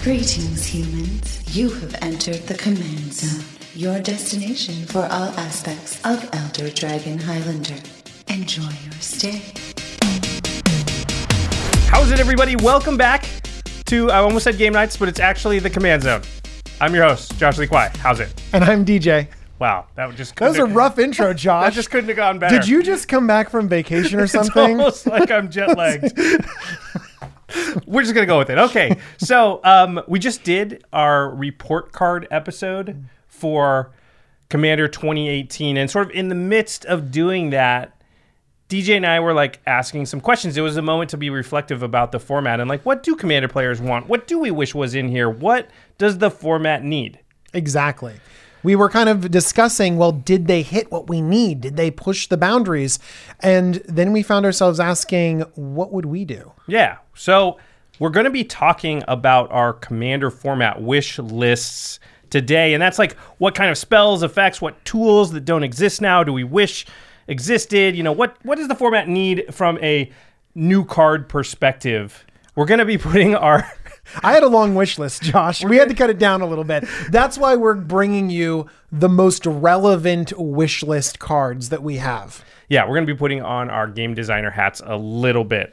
Greetings, humans. You have entered the Command Zone, your destination for all aspects of Elder Dragon Highlander. Enjoy your stay. How's it, everybody? Welcome back to, I almost said Game Nights, but it's actually the Command Zone. I'm your host, Josh Lee Kwai. How's it? And I'm DJ. Wow, that just That was a rough intro, Josh. That just couldn't have gone better. Did you just come back from vacation or something? It's almost like I'm jet-lagged. We're just going to go with it. Okay, so we just did our report card episode for Commander 2018, and sort of in the midst of doing that, DJ and I were like asking some questions. It was a moment to be reflective about the format and like, what do Commander players want? What do we wish was in here? What does the format need? Exactly. We were kind of discussing, well, did they hit what we need? Did they push the boundaries? And then we found ourselves asking, what would we do? Yeah. So we're going to be talking about our Commander format wish lists today. And that's like what kind of spells, effects, what tools that don't exist now do we wish existed? You know, what does the format need from a new card perspective? We're going to be putting our... I had a long wish list, Josh. We had to cut it down a little bit. That's why we're bringing you the most relevant wish list cards that we have. Yeah, we're going to be putting on our game designer hats a little bit.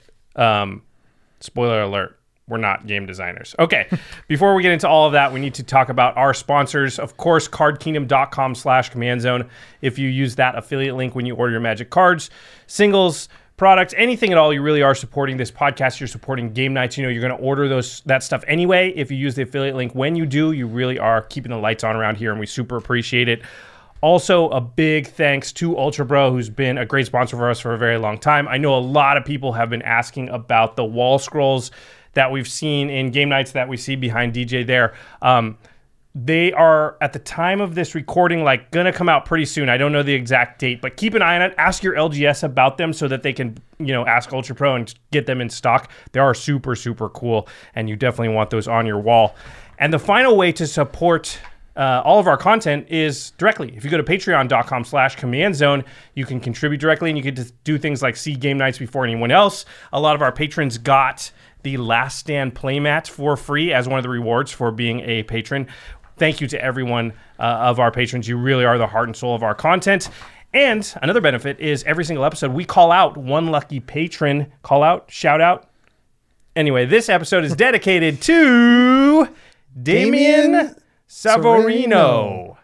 Spoiler alert, we're not game designers. Okay, before we get into all of that, we need to talk about our sponsors. Of course, cardkingdom.com/command zone. If you use that affiliate link when you order your Magic cards, singles, products, anything at all, you really are supporting this podcast. You're supporting Game Nights. You know, you're going to order that stuff anyway. If you use the affiliate link, when you do, you really are keeping the lights on around here, and we super appreciate it. Also, a big thanks to Ultra Bro, who's been a great sponsor for us for a very long time. I know a lot of people have been asking about the wall scrolls that we've seen in Game Nights that we see behind DJ there. They are, at the time of this recording, like going to come out pretty soon. I don't know the exact date, but keep an eye on it. Ask your LGS about them so that they can, ask Ultra Pro and get them in stock. They are super, super cool, and you definitely want those on your wall. And the final way to support all of our content is directly. If you go to patreon.com/command zone, you can contribute directly, and you get to do things like see Game Nights before anyone else. A lot of our patrons got the Last Stand playmat for free as one of the rewards for being a patron. Thank you to everyone of our patrons. You really are the heart and soul of our content. And another benefit is every single episode, we call out one lucky patron. Call out, shout out. Anyway, this episode is dedicated to Damian Savorino.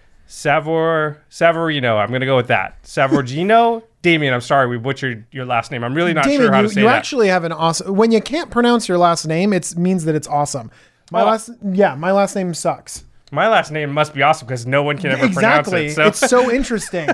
Savorino. I'm going to go with that. Savorino. Damian, I'm sorry we butchered your last name. I'm really not sure how to say that. You actually have an awesome... When you can't pronounce your last name, it means that it's awesome. My last name sucks. My last name must be awesome because no one can ever pronounce it. So. It's so interesting.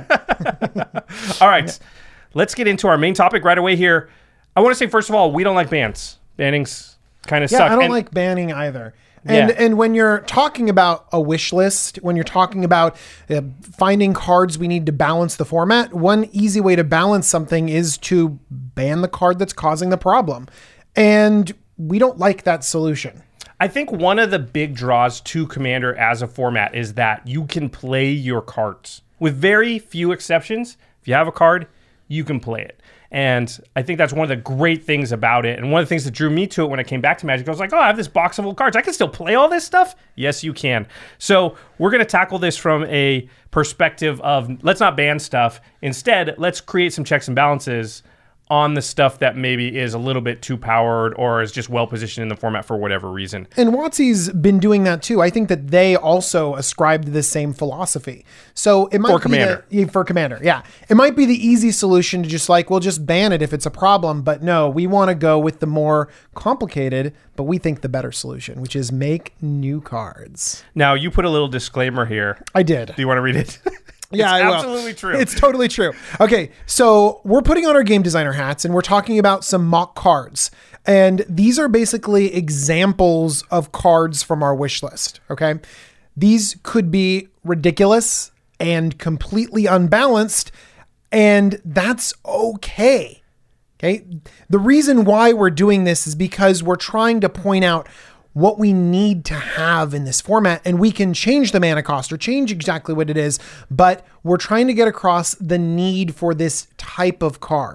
All right. Let's get into our main topic right away here. I want to say, first of all, we don't like bans. Bannings kind of suck. I don't like banning either. And when you're talking about a wish list, when you're talking about finding cards we need to balance the format, one easy way to balance something is to ban the card that's causing the problem. And we don't like that solution. I think one of the big draws to Commander as a format is that you can play your cards. With very few exceptions, if you have a card, you can play it. And I think that's one of the great things about it. And one of the things that drew me to it when I came back to Magic, I was like, oh, I have this box of old cards. I can still play all this stuff? Yes, you can. So we're going to tackle this from a perspective of let's not ban stuff. Instead, let's create some checks and balances on the stuff that maybe is a little bit too powered or is just well positioned in the format for whatever reason. And WotC's been doing that too. I think that they also ascribed the same philosophy. So it might for Commander, yeah. It might be the easy solution to just like, we'll just ban it if it's a problem. But no, we want to go with the more complicated, but we think the better solution, which is make new cards. Now, you put a little disclaimer here. I did. Do you want to read it? Yeah, it's absolutely true. It's totally true. Okay, so we're putting on our game designer hats and we're talking about some mock cards. And these are basically examples of cards from our wish list, okay? These could be ridiculous and completely unbalanced, and that's okay. Okay? The reason why we're doing this is because we're trying to point out what we need to have in this format, and we can change the mana cost or change exactly what it is, but we're trying to get across the need for this type of card.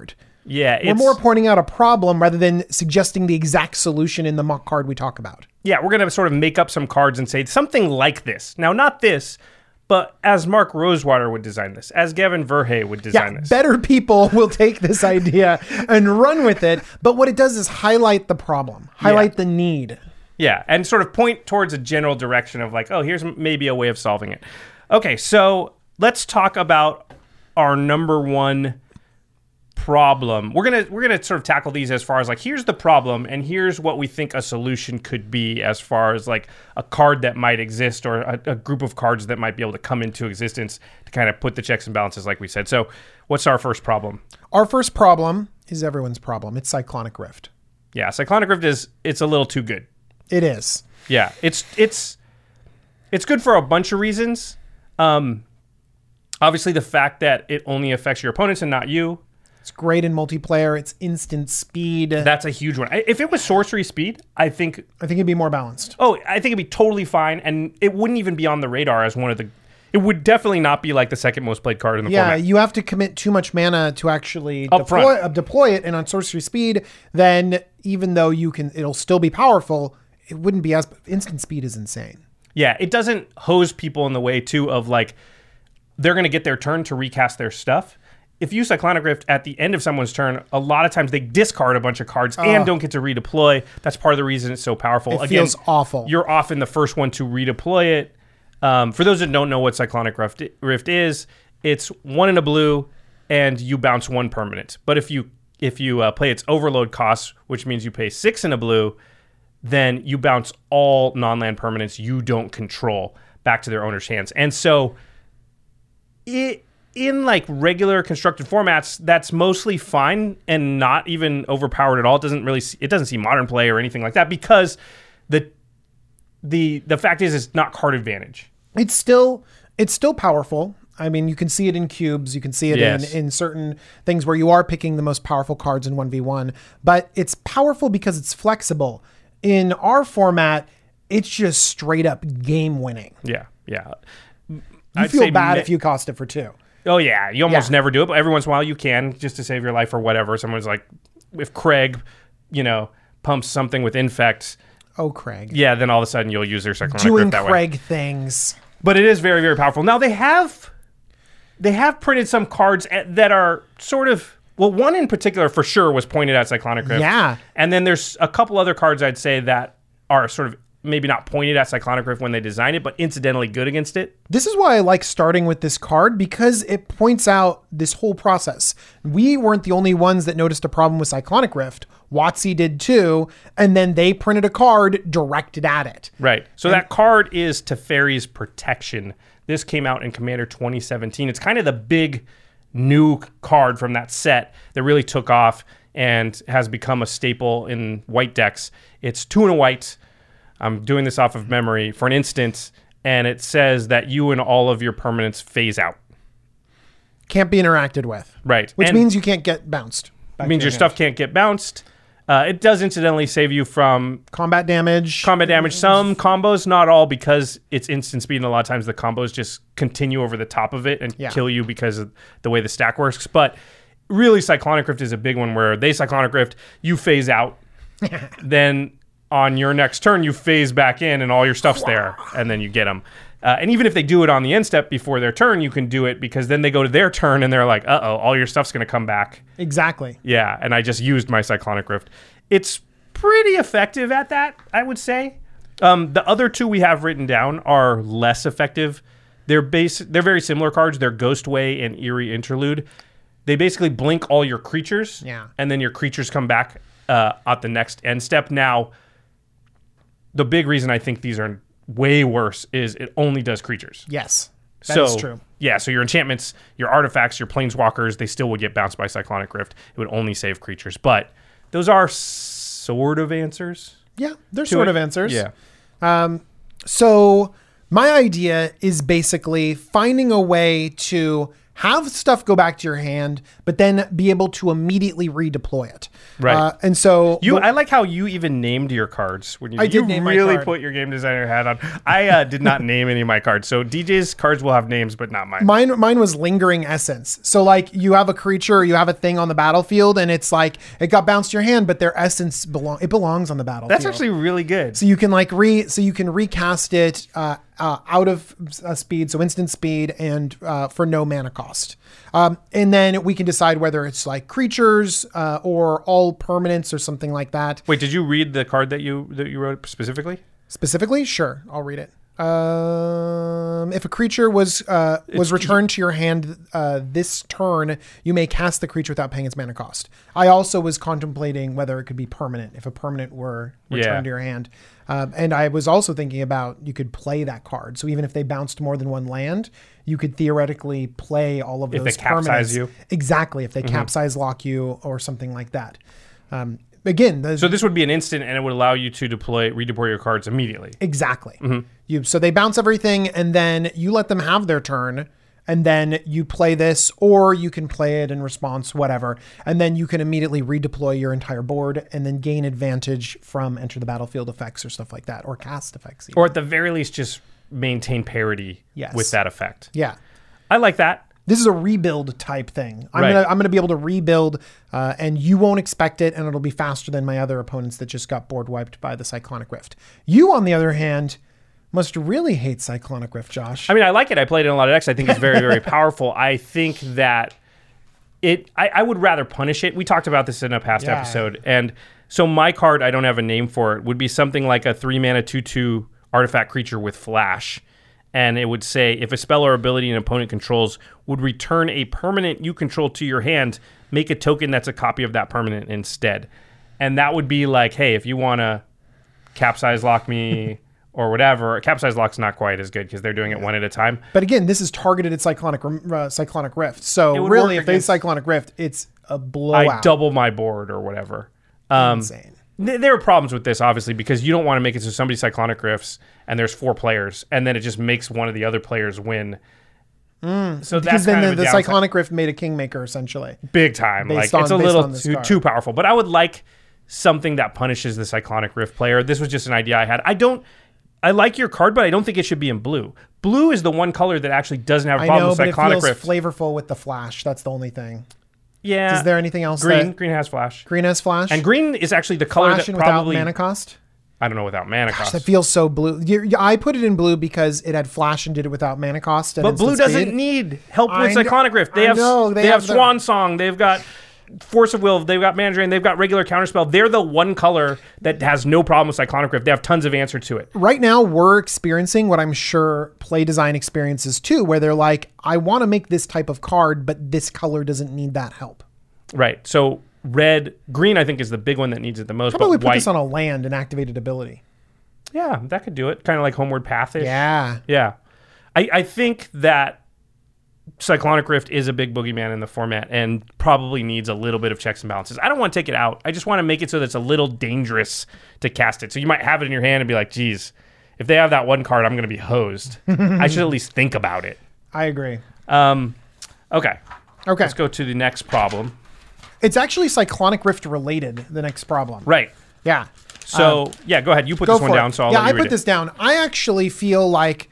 Yeah, We're more pointing out a problem rather than suggesting the exact solution in the mock card we talk about. Yeah, we're going to sort of make up some cards and say something like this. Now, not this, but as Mark Rosewater would design this, as Gavin Verhey would design this. Better people will take this idea and run with it. But what it does is highlight the problem, highlight the need. Yeah, and sort of point towards a general direction of like, oh, here's maybe a way of solving it. Okay, so let's talk about our number one problem. We're gonna sort of tackle these as far as like, here's the problem and here's what we think a solution could be as far as like a card that might exist or a group of cards that might be able to come into existence to kind of put the checks and balances like we said. So what's our first problem? Our first problem is everyone's problem. It's Cyclonic Rift. Yeah, Cyclonic Rift it's a little too good. It is. Yeah, it's good for a bunch of reasons. Obviously the fact that it only affects your opponents and not you. It's great in multiplayer. It's instant speed. That's a huge one. If it was sorcery speed, I think it'd be more balanced. Oh, I think it'd be totally fine, and it wouldn't even be on the radar as one of the... It would definitely not be like the second most played card in the format. Yeah, you have to commit too much mana to actually deploy it, and on sorcery speed, then even though it'll still be powerful, it wouldn't be as... Instant speed is insane. Yeah, it doesn't hose people in the way, too, of like, they're going to get their turn to recast their stuff. If you use Cyclonic Rift at the end of someone's turn, a lot of times they discard a bunch of cards and don't get to redeploy. That's part of the reason it's so powerful. It feels awful. You're often the first one to redeploy it. For those that don't know what Cyclonic Rift is, it's 1 in a blue, and you bounce 1 permanent. But if you play its overload cost, which means you pay 6 in a blue, then you bounce all non-land permanents you don't control back to their owner's hands. And so in like regular constructed formats, that's mostly fine and not even overpowered at all. It doesn't see modern play or anything like that because the fact is it's not card advantage. It's still powerful. I mean, you can see it in cubes. You can see it in certain things where you are picking the most powerful cards in 1v1. But it's powerful because it's flexible. In our format, it's just straight up game winning. Yeah. You feel bad if you cost it for 2. Oh, yeah. You almost never do it, but every once in a while you can just to save your life or whatever. Someone's like, if Craig, pumps something with Infect. Oh, Craig. Yeah, then all of a sudden you'll use their Cyclonic Rift that way. Doing Craig things. But it is very, very powerful. Now, they have printed some cards that are sort of... Well, one in particular for sure was pointed at Cyclonic Rift. Yeah. And then there's a couple other cards I'd say that are sort of maybe not pointed at Cyclonic Rift when they designed it, but incidentally good against it. This is why I like starting with this card, because it points out this whole process. We weren't the only ones that noticed a problem with Cyclonic Rift. WotC did too, and then they printed a card directed at it. Right. So that card is Teferi's Protection. This came out in Commander 2017. It's kind of the big new card from that set that really took off and has become a staple in white decks. It's 2 and a white. I'm doing this off of memory for an instant, and it says that you and all of your permanents phase out. Can't be interacted with. Right. Which means you can't get bounced. It means your stuff can't get bounced. It does incidentally save you from... Combat damage. Some combos, not all, because it's instant speed, and a lot of times the combos just continue over the top of it and kill you because of the way the stack works. But really, Cyclonic Rift is a big one where they Cyclonic Rift, you phase out, then... on your next turn, you phase back in and all your stuff's there, and then you get them. And even if they do it on the end step before their turn, you can do it because then they go to their turn and they're like, uh-oh, all your stuff's going to come back. Exactly. Yeah, and I just used my Cyclonic Rift. It's pretty effective at that, I would say. The other 2 we have written down are less effective. They're very similar cards. They're Ghostway and Eerie Interlude. They basically blink all your creatures, and then your creatures come back at the next end step. Now... the big reason I think these are way worse is it only does creatures. Yes, that is true. Yeah, so your enchantments, your artifacts, your planeswalkers, they still would get bounced by Cyclonic Rift. It would only save creatures. But those are sort of answers. Yeah, they're sort of answers. Yeah. So my idea is basically finding a way to have stuff go back to your hand, but then be able to immediately redeploy it. Right. And so I like how you even named your cards when I did name my really card. put your game designer hat on. I did not name any of my cards. So DJ's cards will have names, but not mine. Mine was Lingering Essence. So like you have a creature, you have a thing on the battlefield, and it's like it got bounced to your hand, but their essence belongs on the battlefield. That's actually really good. so you can recast it out of speed, so instant speed, and for no mana cost. And then we can decide whether it's like creatures or all permanents or something like that. Wait, did you read the card that you wrote specifically? Specifically, sure, I'll read it. If a creature was returned to your hand this turn, you may cast the creature without paying its mana cost. I also was contemplating whether it could be permanent, if a permanent were returned to your hand. And I was also thinking about you could play that card. So even if they bounced more than one land, you could theoretically play all of those permanents. If they capsize you. Exactly, if they capsize lock you or something like that. Again, so this would be an instant, and it would allow you to redeploy your cards immediately. Exactly. So they bounce everything, and then you let them have their turn, and then you play this, or you can play it in response, whatever, and then you can immediately redeploy your entire board, and then gain advantage from enter the battlefield effects or stuff like that, or cast effects. Even. Or at the very least, just maintain parity with that effect. Yeah, I like that. This is a rebuild type thing. I'm Right. gonna be able to rebuild, and you won't expect it, and it'll be faster than my other opponents that just got board wiped by the Cyclonic Rift. You, on the other hand, must really hate Cyclonic Rift, Josh. I mean, I like it. I played it in a lot of decks. I think it's very, very powerful. I think that I would rather punish it. We talked about this in a past episode, and so my card, I don't have a name for it, would be something like a 3-mana 2/2 artifact creature with flash. And it would say, if a spell or ability an opponent controls would return a permanent you control to your hand, make a token that's a copy of that permanent instead. And that would be like, hey, if you want to capsize lock me or whatever, capsize lock's not quite as good because they're doing it one at a time. But again, this is targeted at Cyclonic Rift. So would really, work if they against- Cyclonic Rift, it's a blowout. I double my board or whatever. Insane. There are problems with this, obviously, because you don't want to make it so somebody Cyclonic Rifts and there's 4 players, and then it just makes one of the other players win. So Because that's then kind of the a downside. Cyclonic Rift made a Kingmaker, essentially. Big time. Based Like it's a on little this card. too powerful. But I would like something that punishes the Cyclonic Rift player. This was just an idea I had. I like your card, but I don't think it should be in blue. Blue is the one color that actually doesn't have a I problem know, with but it Cyclonic feels Rift. flavorful with the flash. That's the only thing. Yeah. Is there anything else? Green has flash. Green has flash? And green is actually the color Flash that and probably without mana cost? I don't know without mana cost. That feels so blue. I put it in blue because it had flash and did it without mana cost. But blue doesn't need help with Cyclonic Rift. They have Swan Song. They've got Force of Will. They've got Mana Drain. They've got regular Counterspell. They're the one color that has no problem with Cyclonic Rift. They have tons of answer to it. Right now, we're experiencing what I'm sure play design experiences too, where they're like, I want to make this type of card, but this color doesn't need that help. Right. So green, I think, is the big one that needs it the most. How about but we put white, this on a land and activated ability? yeah, that could do it. Kind of like Homeward Path-ish. Yeah. Yeah. I think that Cyclonic Rift is a big boogeyman in the format and probably needs a little bit of checks and balances. I don't want to take it out. I just want to make it so that it's a little dangerous to cast it. So you might have it in your hand and be like, geez, if they have that one card, I'm going to be hosed. I should at least think about it. I agree. Okay. Okay. Let's go to the next problem. It's actually Cyclonic Rift related, the next problem. Right. Yeah. So, go ahead. You put Go this one for it. down, so I'll yeah, let you I read put it. this down. I actually feel like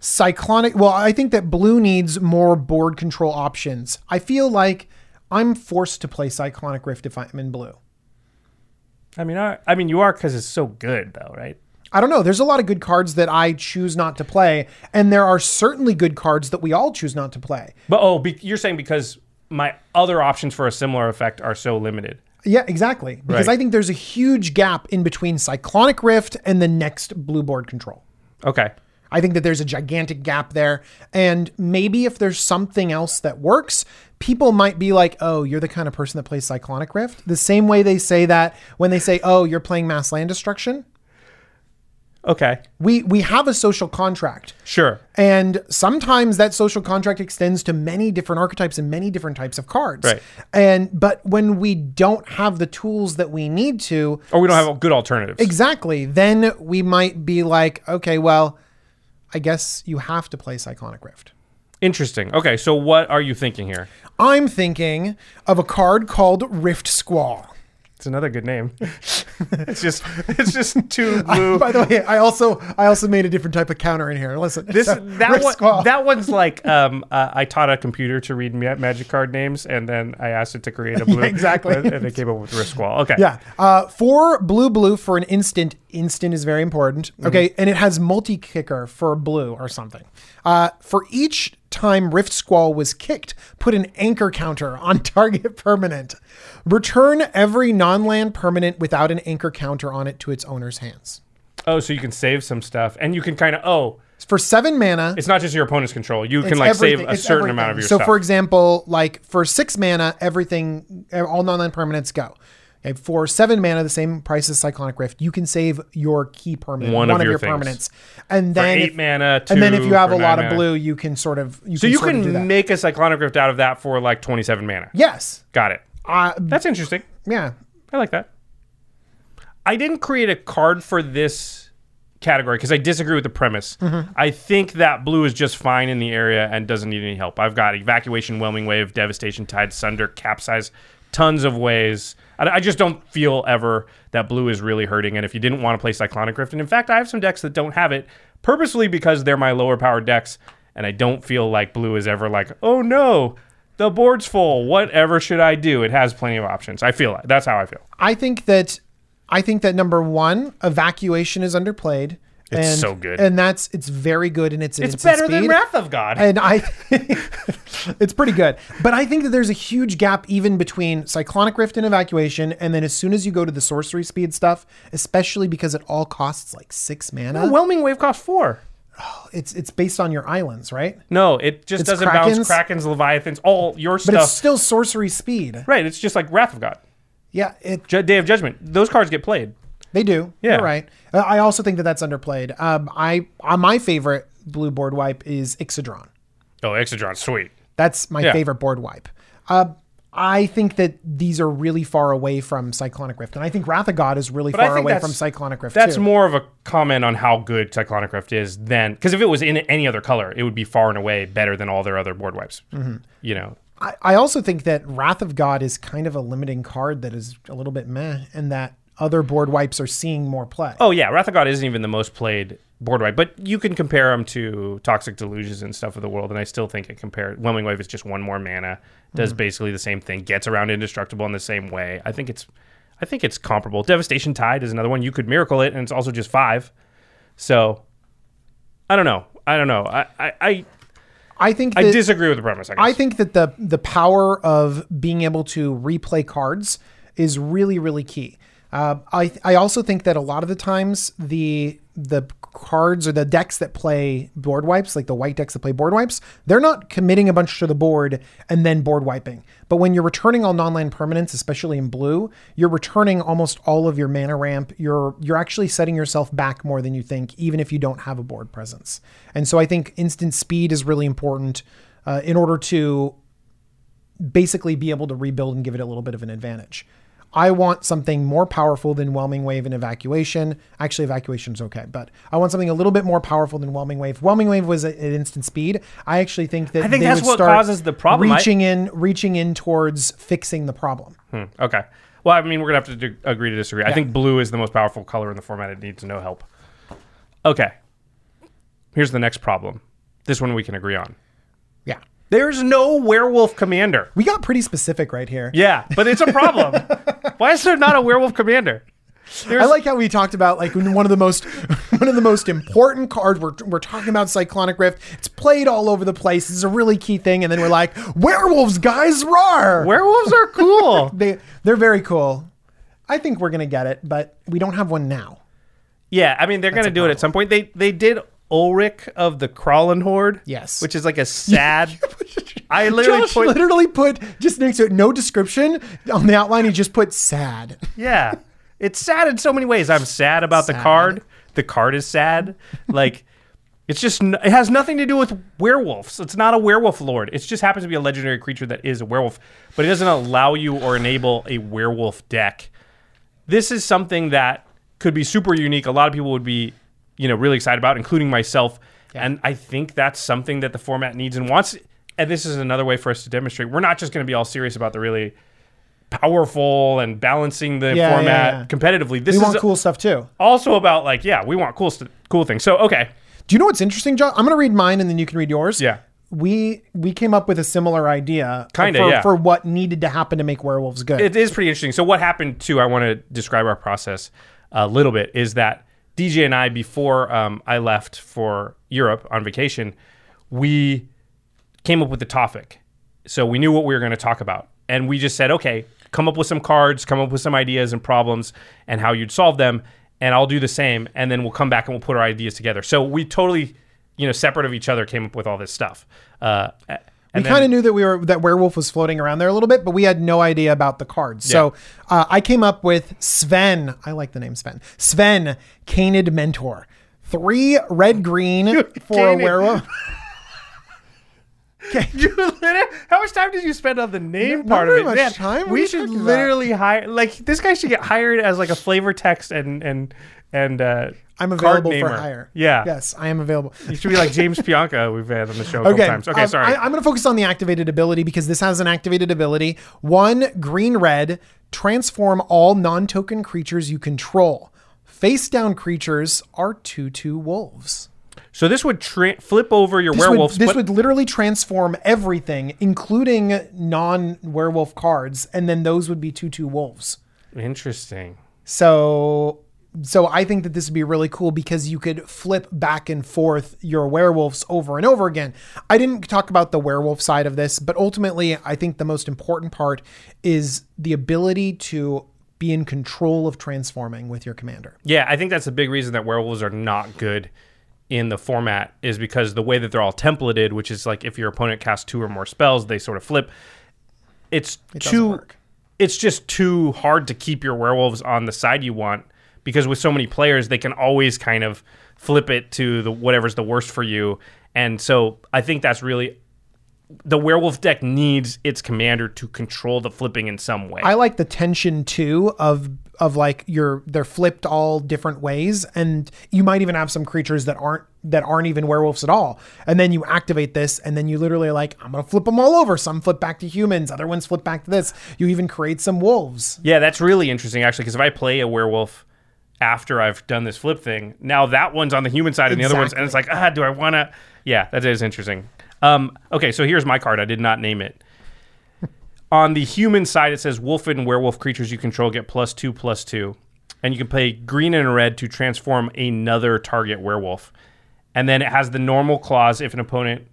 I think that blue needs more board control options. I feel like I'm forced to play Cyclonic Rift if I'm in blue. I mean, you are because it's so good, though, right? I don't know. There's a lot of good cards that I choose not to play, and there are certainly good cards that we all choose not to play. But you're saying because my other options for a similar effect are so limited. Yeah, exactly. Because Right. I think there's a huge gap in between Cyclonic Rift and the next blue board control. Okay. I think that there's a gigantic gap there. And maybe if there's something else that works, people might be like, oh, you're the kind of person that plays Cyclonic Rift. The same way they say that when they say, oh, you're playing Mass Land Destruction. Okay. We have a social contract. Sure. And sometimes that social contract extends to many different archetypes and many different types of cards. Right. But when we don't have the tools that we need to, Or we don't have good alternatives. exactly, then we might be like, okay, well, I guess you have to play Cyclonic Rift. Interesting. Okay, so what are you thinking here? I'm thinking of a card called Rift Squall. It's another good name. it's just two blue. By the way, I also made a different type of counter in here. Listen, that one's like I taught a computer to read Magic card names, and then I asked it to create a blue. Yeah, exactly. And they came up with Rift Squall. Okay. Yeah. 4 blue for an instant. Instant is very important. Okay, and it has multi-kicker for blue or something. For each time Rift Squall was kicked, put an anchor counter on target permanent. Return every non-land permanent without an anchor counter on it to its owner's hands. Oh, so you can save some stuff, and you can kind of for 7 mana. It's not just your opponent's control. You can like save a certain amount of your stuff. So, for example, like for 6 mana, all non-land permanents go. Okay, for 7 mana, the same price as Cyclonic Rift, you can save your key permanent, one of your permanents, and then for 8 mana. And then if you have a lot of blue, you can sort of you can make a Cyclonic Rift out of that for like 27 mana. Yes, got it. That's interesting. Yeah, I like that. I didn't create a card for this category because I disagree with the premise. I think that blue is just fine in the area and doesn't need any help. I've got Evacuation, Whelming Wave, Devastation, Tide, Sunder, Capsize, tons of ways. I just don't feel ever that blue is really hurting. And if you didn't want to play Cyclonic Rift, and in fact, I have some decks that don't have it purposely because they're my lower powered decks, and I don't feel like blue is ever like, oh no, the board's full. Whatever should I do? It has plenty of options. I feel like that's how I feel. I think that number 1, Evacuation is underplayed. It's so good. And it's very good in its better than Wrath of God. And it's pretty good. But I think that there's a huge gap even between Cyclonic Rift and Evacuation, and then as soon as you go to the sorcery speed stuff, especially because it all costs like 6 mana. No, Whelming Wave costs 4. Oh, it's based on your islands, right? No, it just doesn't bounce Krakens, Leviathans, all your stuff. But it's still sorcery speed. Right, it's just like Wrath of God. Yeah. Day of Judgment. Those cards get played. They do. Yeah. You're right. I also think that that's underplayed. My favorite blue board wipe is Ixodron. Oh, Ixodron's sweet. That's my favorite board wipe. I think that these are really far away from Cyclonic Rift, and I think Wrath of God is really far away from Cyclonic Rift. That's more of a comment on how good Cyclonic Rift is than because if it was in any other color, it would be far and away better than all their other board wipes. You know. I also think that Wrath of God is kind of a limiting card that is a little bit meh, and that other board wipes are seeing more play. Oh yeah, Wrath of God isn't even the most played board wipe, but you can compare them to Toxic Delusions and stuff of the world, and I still think it compared. Whelming Wave is just 1 more mana, does basically the same thing, gets around Indestructible in the same way. I think it's comparable. Devastation Tide is another one. You could miracle it, and it's also just 5. So I don't know. I think I disagree with the premise. I think that the power of being able to replay cards is really, really key. I also think that a lot of the times the cards or the decks that play board wipes, like the white decks that play board wipes, they're not committing a bunch to the board and then board wiping. But when you're returning all non-land permanents, especially in blue, you're returning almost all of your mana ramp. You're actually setting yourself back more than you think, even if you don't have a board presence. And so I think instant speed is really important in order to basically be able to rebuild and give it a little bit of an advantage. I want something more powerful than Whelming Wave and Evacuation. Actually, Evacuation's okay, but I want something a little bit more powerful than Whelming Wave. Whelming Wave was at instant speed. I actually think that that's what causes the problem. Reaching in towards fixing the problem. Okay. Well, I mean, we're gonna have to agree to disagree. Yeah. I think blue is the most powerful color in the format. It needs no help. Okay. Here's the next problem. This one we can agree on. Yeah. There's no werewolf commander. We got pretty specific right here. Yeah, but it's a problem. Why is there not a werewolf commander? I like how we talked about like one of the most important cards. We're talking about Cyclonic Rift. It's played all over the place. It's a really key thing, and then we're like, werewolves, guys, roar! Werewolves are cool. They're very cool. I think we're gonna get it, but we don't have one now. Yeah, I mean they're gonna do it at some point. They did Ulrich of the Crawlin Horde. Yes. Which is like a sad. I literally put just next to it, no description on the outline. He just put sad. Yeah. It's sad in so many ways. I'm sad about the card. The card is sad. Like, it has nothing to do with werewolves. It's not a werewolf lord. It just happens to be a legendary creature that is a werewolf, but it doesn't allow you or enable a werewolf deck. This is something that could be super unique. A lot of people would be, really excited about, including myself. And I think that's something that the format needs and wants. And this is another way for us to demonstrate we're not just going to be all serious about the really powerful and balancing the format competitively. This we want is cool stuff too. Also about like, we want cool things. So, okay. Do you know what's interesting, John? I'm going to read mine and then you can read yours. Yeah. We came up with a similar idea for what needed to happen to make werewolves good. It is pretty interesting. So what happened too, I want to describe our process a little bit, is that DJ and I, before I left for Europe on vacation, we came up with the topic. So we knew what we were going to talk about. And we just said, okay, come up with some cards, come up with some ideas and problems and how you'd solve them. And I'll do the same. And then we'll come back and we'll put our ideas together. So we totally, separate of each other, came up with all this stuff. We kind of knew that werewolf was floating around there a little bit, but we had no idea about the cards. So I came up with Sven. I like the name Sven. Sven, Canid Mentor. 3 red-green for a werewolf. Okay. How much time did you spend on the name part of it? Not very much time. We should literally hire, this guy should get hired as like a flavor text and I'm available for hire. Yeah. Yes, I am available. You should be like James Pianka we've had on the show a couple times. Okay, sorry. I'm going to focus on the activated ability because this has an activated ability. 1 green-red, transform all non-token creatures you control. Face-down creatures are 2/2 wolves. So this would flip over your werewolves. This would literally transform everything, including non-werewolf cards, and then those would be 2/2 wolves. Interesting. So I think that this would be really cool because you could flip back and forth your werewolves over and over again. I didn't talk about the werewolf side of this, but ultimately I think the most important part is the ability to be in control of transforming with your commander. Yeah, I think that's the big reason that werewolves are not good in the format is because the way that they're all templated, which is like if your opponent casts 2 or more spells, they sort of flip. It doesn't work. It's just too hard to keep your werewolves on the side you want because with so many players, they can always kind of flip it to whatever's the worst for you. And so I think that's really the werewolf deck needs its commander to control the flipping in some way. I like the tension too of like they're flipped all different ways, and you might even have some creatures that aren't even werewolves at all. And then you activate this, and then you literally are like, I'm gonna flip them all over. Some flip back to humans, other ones flip back to this. You even create some wolves. Yeah, that's really interesting actually, because if I play a werewolf after I've done this flip thing, now that one's on the human side and the other one's, and it's like, do I want to? Yeah, that is interesting. Okay, so here's my card. I did not name it. On the human side, it says wolf and werewolf creatures you control get +2/+2. And you can play green and red to transform another target werewolf. And then it has the normal clause. If an opponent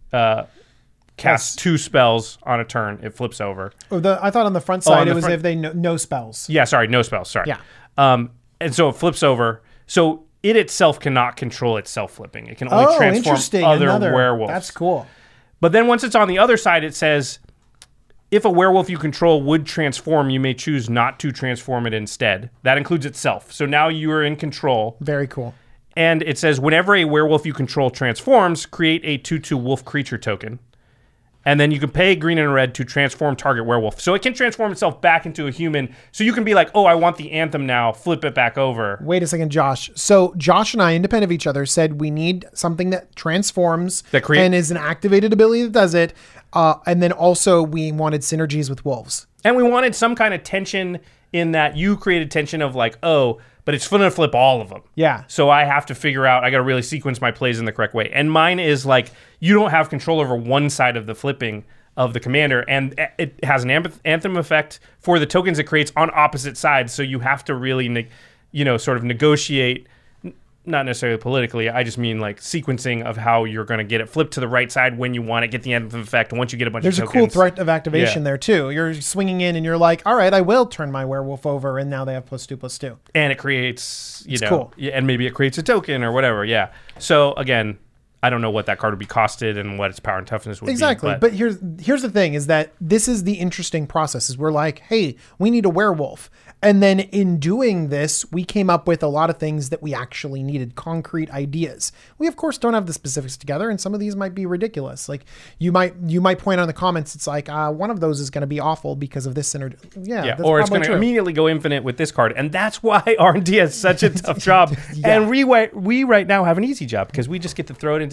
casts 2 spells on a turn, it flips over. I thought on the front side it was if they no spells. Yeah, sorry, no spells. Sorry. Yeah. And so it flips over. So it itself cannot control itself flipping. It can only transform other werewolves. That's cool. But then once it's on the other side, it says, if a werewolf you control would transform, you may choose not to transform it instead. That includes itself. So now you are in control. Very cool. And it says, whenever a werewolf you control transforms, create a 2/2 wolf creature token. And then you can pay green and red to transform target werewolf. So it can transform itself back into a human. So you can be like, I want the anthem now. Flip it back over. Wait a second, Josh. So Josh and I, independent of each other, said we need something that transforms and is an activated ability that does it. And then also we wanted synergies with wolves. And we wanted some kind of tension in that you created tension of like, but it's going to flip all of them. Yeah. So I have to figure out, I got to really sequence my plays in the correct way. And mine is like, you don't have control over one side of the flipping of the commander. And it has an anthem effect for the tokens it creates on opposite sides. So you have to really, sort of negotiate, not necessarily politically. I just mean like sequencing of how you're going to get it flipped to the right side when you want it, get the anthem effect once you get a bunch of tokens. There's a cool threat of activation there too. You're swinging in and you're like, all right, I will turn my werewolf over, and now they have +2/+2. And it creates, cool. And maybe it creates a token or whatever. Yeah. So again, I don't know what that card would be costed and what its power and toughness would be. Exactly. But here's the thing is that this is the interesting process is we're like, hey, we need a werewolf. And then in doing this, we came up with a lot of things that we actually needed, concrete ideas. We, of course, don't have the specifics together, and some of these might be ridiculous. Like you might point out in the comments, it's like, one of those is going to be awful because of this synergy. Yeah, or it's going to immediately go infinite with this card. And that's why R&D has such a tough job. And we right now have an easy job because we just get to throw it into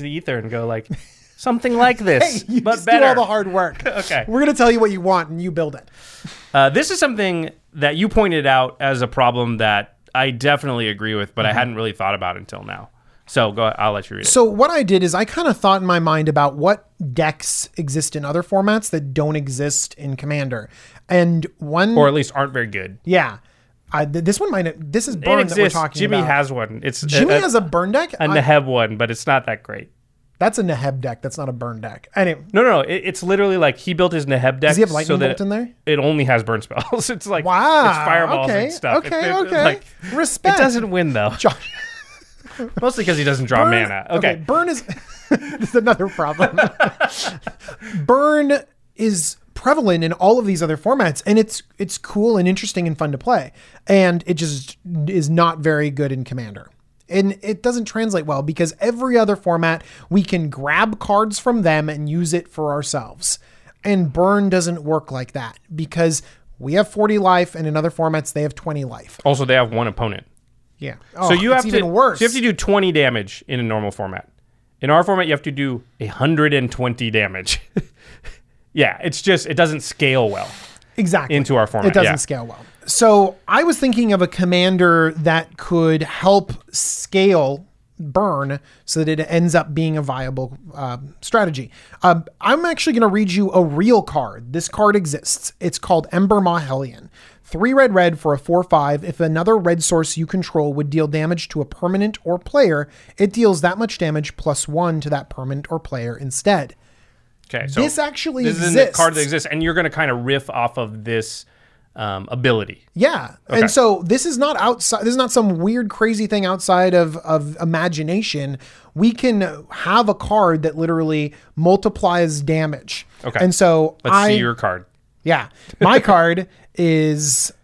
into the ether and go like, something like this, You but just better. do all the hard work. Okay. We're going to tell you what you want and you build it. This is something that you pointed out as a problem that I definitely agree with, but I hadn't really thought about until now. So go ahead, I'll let you read it. So what I did is I kind of thought in my mind about what decks exist in other formats that don't exist in Commander. And one... Or at least aren't very good. Yeah. This one might... This is It Burn that we're exists. talking Jimmy about. has one. It's Jimmy has a Burn deck? a Neheb one, but it's not that great. That's a Neheb deck. That's not a Burn deck. Anyway, No. It's literally like he built his Neheb deck. does he have Lightning so that Bolt in there? It only has burn spells. It's like Wow. it's fireballs Okay. and stuff. Okay. It- Okay. like, Respect. it doesn't win though. Josh. Mostly because he doesn't draw mana. Okay. Burn is... this is another problem. Burn is prevalent in all of these other formats, and it's cool and interesting and fun to play. And it just is not very good in Commander. And it doesn't translate well because every other format, we can grab cards from them and use it for ourselves. And Burn doesn't work like that because we have 40 life, and in other formats, they have 20 life. Also, they have one opponent. Yeah. So you have even to worse. So you have to do 20 damage in a normal format. In our format, you have to do 120 damage. Yeah, it doesn't scale well. Exactly. Into our format, It doesn't yeah. scale well. So I was thinking of a commander that could help scale Burn so that it ends up being a viable strategy. I'm actually going to read you a real card. This card exists. It's called Ember Maw Hellion. 3 red for a 4/5. If another red source you control would deal damage to a permanent or player, it deals that much damage +1 to that permanent or player instead. Okay, so This actually this exists. is a card that exists, and you're going to kind of riff off of this ability. Yeah. Okay. And so this is not outside, this is not some weird, crazy thing outside of imagination. We can have a card that literally multiplies damage. Okay. And so Let's see your card. Yeah. My card is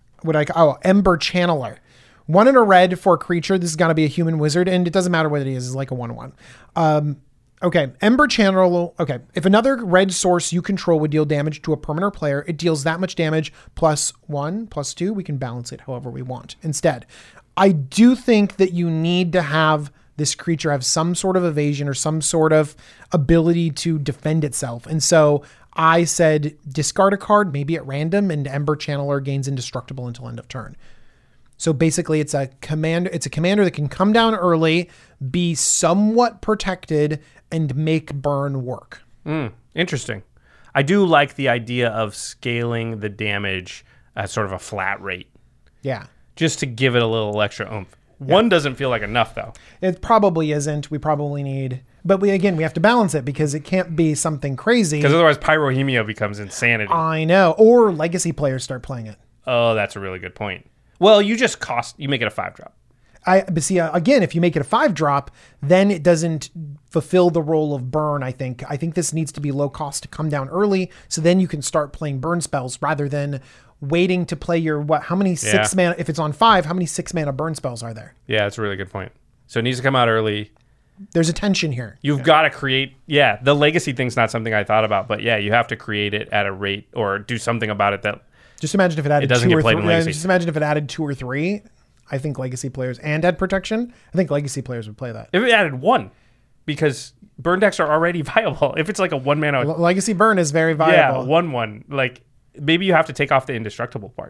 Ember Channeler. 1 and a red for a creature. This is going to be a human wizard, and it doesn't matter what it is. It's like a 1/1. Okay, Ember Channeler. Okay, if another red source you control would deal damage to a permanent player, it deals that much damage +1, +2. We can balance it however we want instead. I do think that you need to have this creature have some sort of evasion or some sort of ability to defend itself. And so I said discard a card, maybe at random, and Ember Channeler gains indestructible until end of turn. So basically it's a commander that can come down early, be somewhat protected, and make Burn work. Interesting. I do like the idea of scaling the damage at sort of a flat rate, Yeah. just to give it a little extra oomph. One doesn't feel like enough, though. It probably isn't. We probably need, but we have to balance it because it can't be something crazy. Because otherwise Pyrohemia becomes insanity. I know. Or legacy players start playing it. Oh, that's a really good point. Well, you make it a 5-drop. But see, again, if you make it a 5-drop, then it doesn't fulfill the role of Burn, I think. I think this needs to be low cost to come down early, so then you can start playing Burn spells rather than waiting to play your, how many 6 mana, if it's on 5, how many 6 mana Burn spells are there? Yeah, that's a really good point. So it needs to come out early. There's a tension here. You've got to create, the legacy thing's not something I thought about, but you have to create it at a rate or do something about it that... Just imagine if it added doesn't 2 get or played 3. in Legacy. Just imagine if it added 2 or 3. I think legacy players and had protection. I think legacy players would play that. If it added 1, because burn decks are already viable. If it's like a 1 mana... Legacy Burn is very viable. 1/1. Like, maybe you have to take off the indestructible part.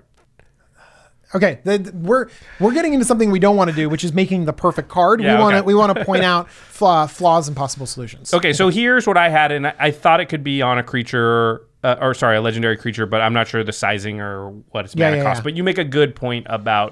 Okay, we're getting into something we don't want to do, which is making the perfect card. Yeah, we want to point out flaws and possible solutions. Okay, so here's what I had, and I thought it could be on a creature, a legendary creature, but I'm not sure the sizing or what its mana cost. Yeah. But you make a good point about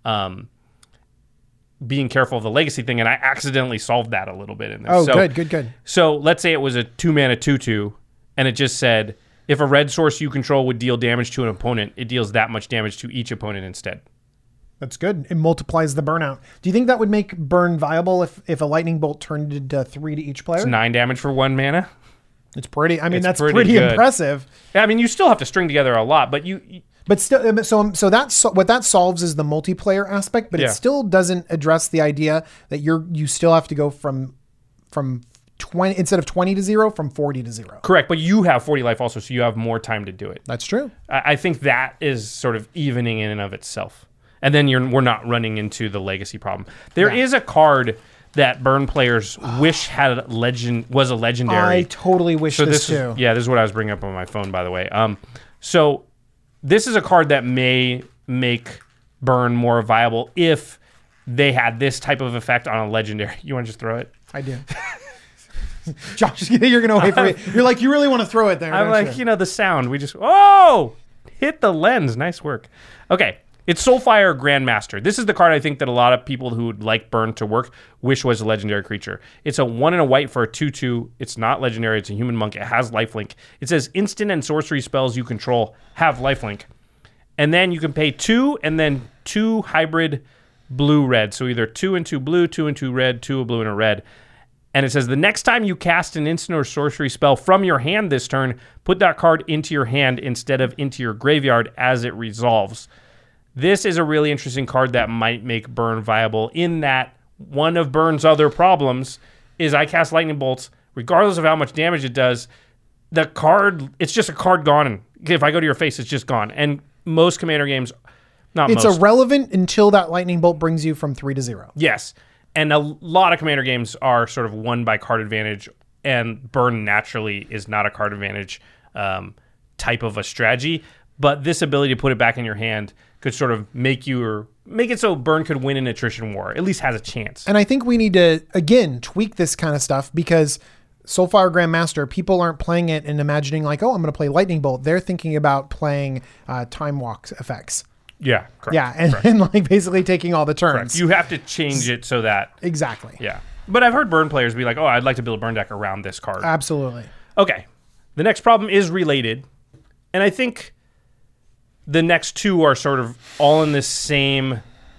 being careful of the legacy thing, and I accidentally solved that a little bit in this. Oh, so, good. So let's say it was a 2-mana 2/2, and it just said, if a red source you control would deal damage to an opponent, it deals that much damage to each opponent instead. That's good. It multiplies the burnout. Do you think that would make Burn viable if a lightning bolt turned into 3 to each player? It's 9 damage for 1 mana. It's pretty. I mean, It's that's pretty pretty good. impressive. I mean, you still have to string together a lot, but you But still, so that's what that solves is the multiplayer aspect. But Yeah. it still doesn't address the idea that you still have to go from 20 instead of 20 to 0, from 40 to 0. correct, but you have 40 life also, so you have more time to do it. That's true. I think that is sort of evening in and of itself. And then we're not running into the legacy problem. There is a card that burn players wish was a legendary. I totally wish this too. Yeah, this is what I was bringing up on my phone, by the way. So this is a card that may make burn more viable if they had this type of effect on a legendary. You want to just throw it? I do. Josh, you're going to wait for it. You're like, you really want to throw it there. I'm like, you? the sound. We just, hit the lens. Nice work. Okay. It's Soulfire Grandmaster. This is the card I think that a lot of people who would like burn to work wish was a legendary creature. It's a 1 and a white for a 2/2. It's not legendary. It's a human monk. It has lifelink. It says instant and sorcery spells you control have lifelink. And then you can pay 2 and then 2 hybrid blue-red. So either 2 and 2 blue, 2 and 2 red, 2 a blue and a red. And it says the next time you cast an instant or sorcery spell from your hand this turn, put that card into your hand instead of into your graveyard as it resolves. This is a really interesting card that might make burn viable in that one of Burn's other problems is I cast lightning bolts, regardless of how much damage it does, the card, it's just a card gone. And if I go to your face, it's just gone. And most Commander games, it's irrelevant until that lightning bolt brings you from 3 to 0. Yes. And a lot of Commander games are sort of won by card advantage, and burn naturally is not a card advantage type of a strategy. But this ability to put it back in your hand could sort of make it so burn could win an attrition war, at least has a chance. And I think we need to, again, tweak this kind of stuff because Soulfire Grandmaster, people aren't playing it and imagining like, oh, I'm going to play Lightning Bolt. They're thinking about playing Time Walk effects. Yeah, correct. Yeah, and like basically taking all the turns. Correct. You have to change it so that... Exactly. Yeah. But I've heard burn players be like, oh, I'd like to build a burn deck around this card. Absolutely. Okay. The next problem is related. And I think the next two are sort of all in the same,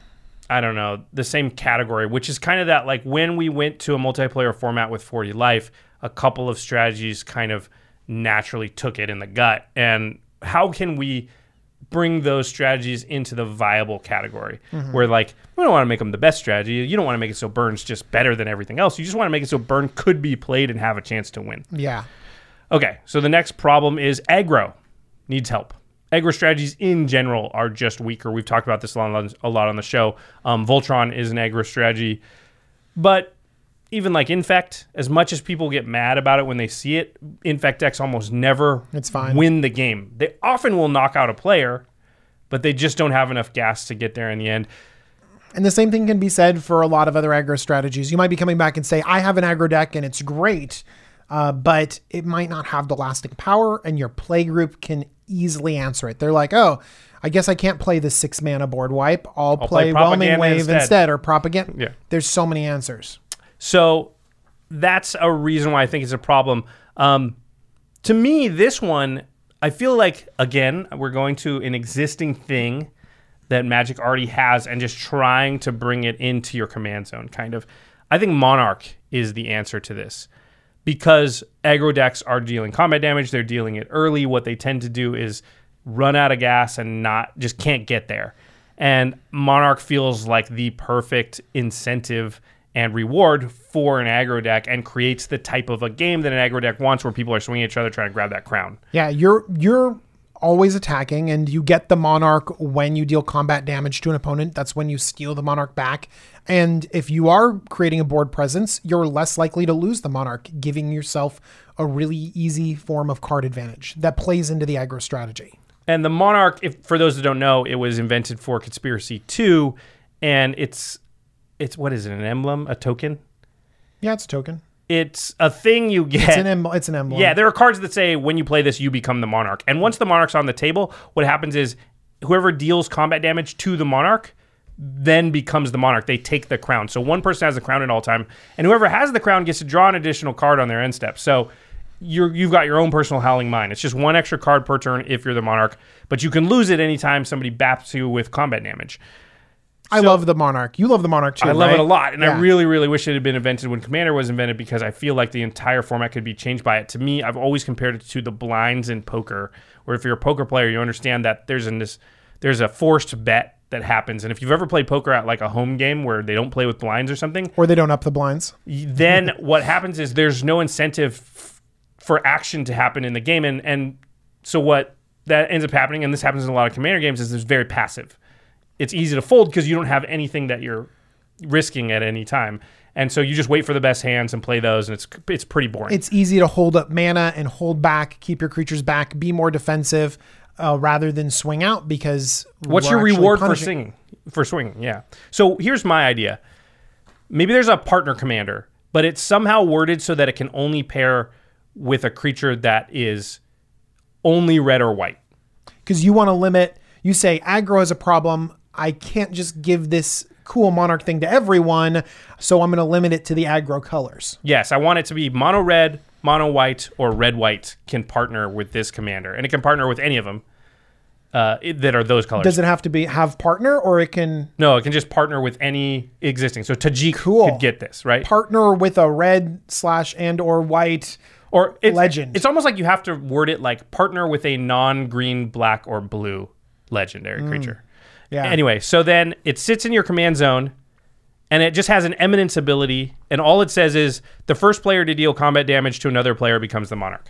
the same category, which is kind of that, like when we went to a multiplayer format with 40 life, a couple of strategies kind of naturally took it in the gut. And how can we bring those strategies into the viable category where like, we don't want to make them the best strategy. You don't want to make it so burn's just better than everything else. You just want to make it so burn could be played and have a chance to win. Yeah. Okay. So the next problem is aggro needs help. Aggro strategies in general are just weaker. We've talked about this a lot on the show. Voltron is an aggro strategy, but even like Infect, as much as people get mad about it when they see it, Infect decks almost never win the game. They often will knock out a player, but they just don't have enough gas to get there in the end. And the same thing can be said for a lot of other aggro strategies. You might be coming back and say, I have an aggro deck and it's great, but it might not have the lasting power, and your play group can easily answer it. They're like, oh, I guess I can't play the 6 mana board wipe. I'll play Whelming Wave instead or Propaganda. Yeah. There's so many answers. So that's a reason why I think it's a problem. To me, this one, I feel like, again, we're going to an existing thing that Magic already has and just trying to bring it into your command zone, kind of. I think Monarch is the answer to this because aggro decks are dealing combat damage. They're dealing it early. What they tend to do is run out of gas and just can't get there. And Monarch feels like the perfect incentive and reward for an aggro deck and creates the type of a game that an aggro deck wants where people are swinging each other trying to grab that crown. Yeah, you're always attacking, and you get the Monarch when you deal combat damage to an opponent. That's when you steal the Monarch back. And if you are creating a board presence, you're less likely to lose the Monarch, giving yourself a really easy form of card advantage that plays into the aggro strategy. And the Monarch, for those that don't know, it was invented for Conspiracy 2, and it's what is it, an emblem, a token? Yeah, it's a token. It's a thing you get. It's an emblem. Yeah, there are cards that say when you play this, you become the Monarch. And once the Monarch's on the table, what happens is whoever deals combat damage to the Monarch then becomes the Monarch. They take the crown. So one person has the crown at all time, and whoever has the crown gets to draw an additional card on their end step. So you've got your own personal Howling Mine. It's just one extra card per turn if you're the Monarch, but you can lose it anytime somebody baps you with combat damage. I love the Monarch. You love the Monarch too, I love right? it a lot, and yeah. I really, really wish it had been invented when Commander was invented because I feel like the entire format could be changed by it. To me, I've always compared it to the blinds in poker, where if you're a poker player, you understand that there's a forced bet that happens. And if you've ever played poker at like a home game where they don't play with blinds or something, or they don't up the blinds, then what happens is there's no incentive for action to happen in the game. And so what that ends up happening, and this happens in a lot of Commander games, is it's very passive. It's easy to fold because you don't have anything that you're risking at any time. And so you just wait for the best hands and play those, and it's pretty boring. It's easy to hold up mana and hold back, keep your creatures back, be more defensive rather than swing out because what's your reward for swinging? Yeah. So here's my idea. Maybe there's a partner commander, but it's somehow worded so that it can only pair with a creature that is only red or white. Because you want to limit, you say aggro is a problem. I can't just give this cool monarch thing to everyone, so I'm going to limit it to the aggro colors. Yes, I want it to be mono red, mono white, or red white can partner with this commander, and it can partner with any of them that are those colors. Does it have to have partner, or it can? No, it can just partner with any existing. So Tajik could get this, right? Partner with a red / and or white or legend. It's almost like you have to word it like partner with a non-green, black, or blue legendary creature. Yeah. Anyway, so then it sits in your command zone, and it just has an eminence ability, and all it says is the first player to deal combat damage to another player becomes the monarch.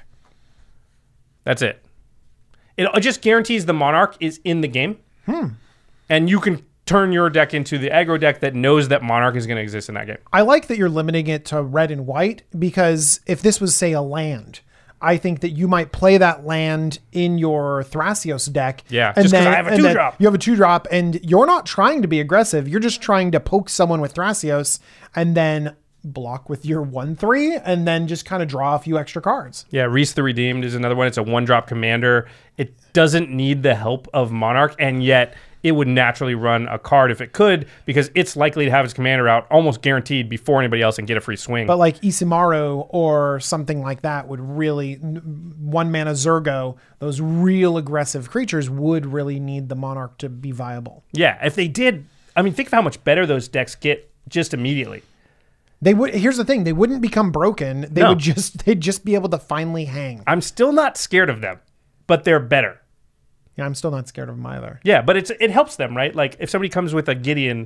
That's it. It just guarantees the monarch is in the game, and you can turn your deck into the aggro deck that knows that monarch is going to exist in that game. I like that you're limiting it to red and white, because if this was, say, a land, I think that you might play that land in your Thrasios deck. Yeah, just because I have a 2-drop. You have a 2-drop, and you're not trying to be aggressive. You're just trying to poke someone with Thrasios and then block with your 1/3 and then just kind of draw a few extra cards. Yeah, Reese the Redeemed is another one. It's a 1-drop commander. It doesn't need the help of monarch, and yet it would naturally run a card if it could, because it's likely to have its commander out almost guaranteed before anybody else and get a free swing. But like Isimaru or something like that would really, 1-mana Zergo, those real aggressive creatures would really need the monarch to be viable. Yeah, if they did, I mean, think of how much better those decks get just immediately. They would. Here's the thing: they wouldn't become broken. They'd just be able to finally hang. I'm still not scared of them, but they're better. Yeah, I'm still not scared of them either. Yeah, but it helps them, right? Like if somebody comes with a Gideon,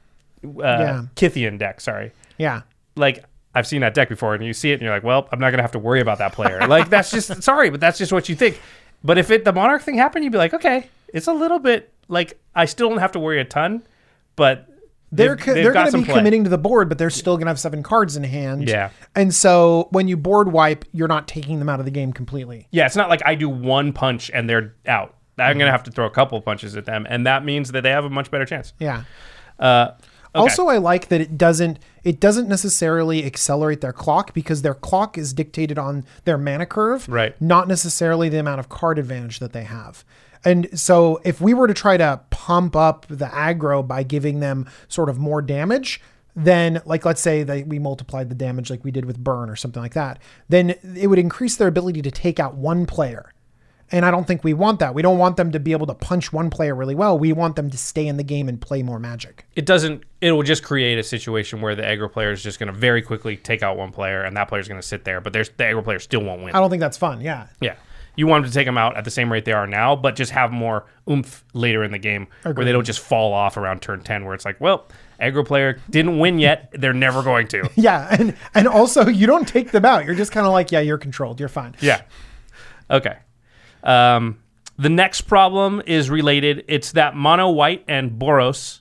Kithian deck, sorry. Yeah. Like I've seen that deck before, and you see it, and you're like, well, I'm not gonna have to worry about that player. Like that's just sorry, but that's just what you think. But if the monarch thing happened, you'd be like, okay, it's a little bit like I still don't have to worry a ton, but. They're going to be committing to the board, but they're still going to have 7 cards in hand. Yeah. And so when you board wipe, you're not taking them out of the game completely. Yeah, it's not like I do one punch and they're out. I'm going to have to throw a couple punches at them, and that means that they have a much better chance. Yeah. Okay. Also, I like that it doesn't necessarily accelerate their clock, because their clock is dictated on their mana curve, right? Not necessarily the amount of card advantage that they have. And so if we were to try to pump up the aggro by giving them sort of more damage, then like, let's say that we multiplied the damage like we did with Burn or something like that, then it would increase their ability to take out one player. And I don't think we want that. We don't want them to be able to punch one player really well. We want them to stay in the game and play more Magic. It will just create a situation where the aggro player is just going to very quickly take out one player, and that player is going to sit there, but the aggro player still won't win. I don't think that's fun. Yeah. Yeah. You want them to take them out at the same rate they are now, but just have more oomph later in the game. Agreed. Where they don't just fall off around turn 10, where it's like, well, aggro player didn't win yet. They're never going to. Yeah. And also, you don't take them out. You're just kind of like, yeah, you're controlled. You're fine. Yeah. Okay. The next problem is related. It's that mono white and Boros,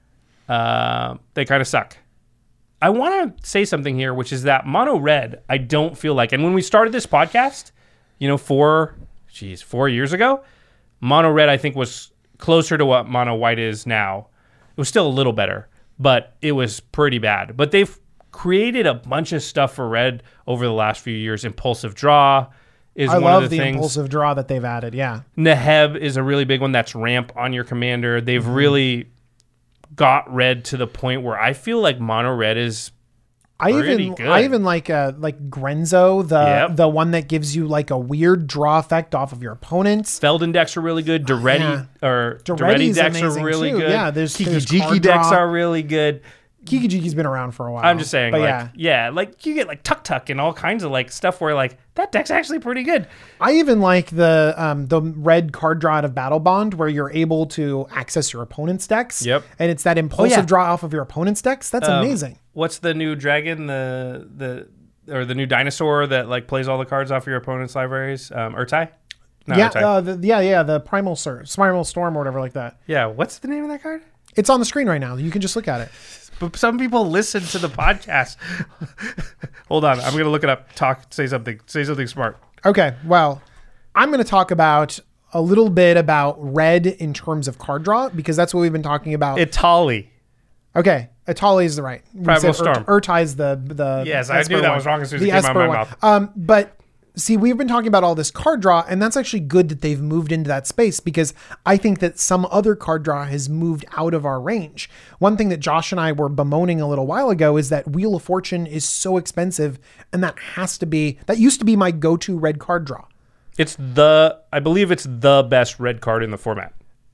they kind of suck. I want to say something here, which is that mono red, I don't feel like, and when we started this podcast, 4 years ago, mono red I think was closer to what mono white is now. It was still a little better, but it was pretty bad. But they've created a bunch of stuff for red over the last few years. Impulsive draw is one of the things. I love the impulsive draw that they've added, yeah. Neheb is a really big one. That's ramp on your commander. They've really got red to the point where I feel like mono red is pretty good. I even like Grenzo, the one that gives you like a weird draw effect off of your opponents. Felden decks are really good. Duretti decks are really good. Yeah, there's Kiki-Jiki decks are really good. Kiki-Jiki's been around for a while. I'm just saying, but like you get like Tuk-Tuk and all kinds of like stuff where like that deck's actually pretty good. I even like the red card draw out of Battle Bond, where you're able to access your opponent's decks. Yep. And it's that impulsive draw off of your opponent's decks. That's amazing. What's the new dragon, the new dinosaur that like plays all the cards off your opponent's libraries? Urtai? No, Urtai. The Primal Storm or whatever like that. Yeah, what's the name of that card? It's on the screen right now. You can just look at it. But some people listen to the podcast. Hold on. I'm going to look it up. Say something smart. Okay. Well, I'm going to talk about a little bit about red in terms of card draw, because that's what we've been talking about. Itali. Okay. Atali is the right. Primal Storm. Urtai is the Yes, I knew that was wrong as soon as it came out of my mouth. But see, we've been talking about all this card draw, and that's actually good that they've moved into that space, because I think that some other card draw has moved out of our range. One thing that Josh and I were bemoaning a little while ago is that Wheel of Fortune is so expensive, and that used to be my go-to red card draw. I believe it's the best red card in the format.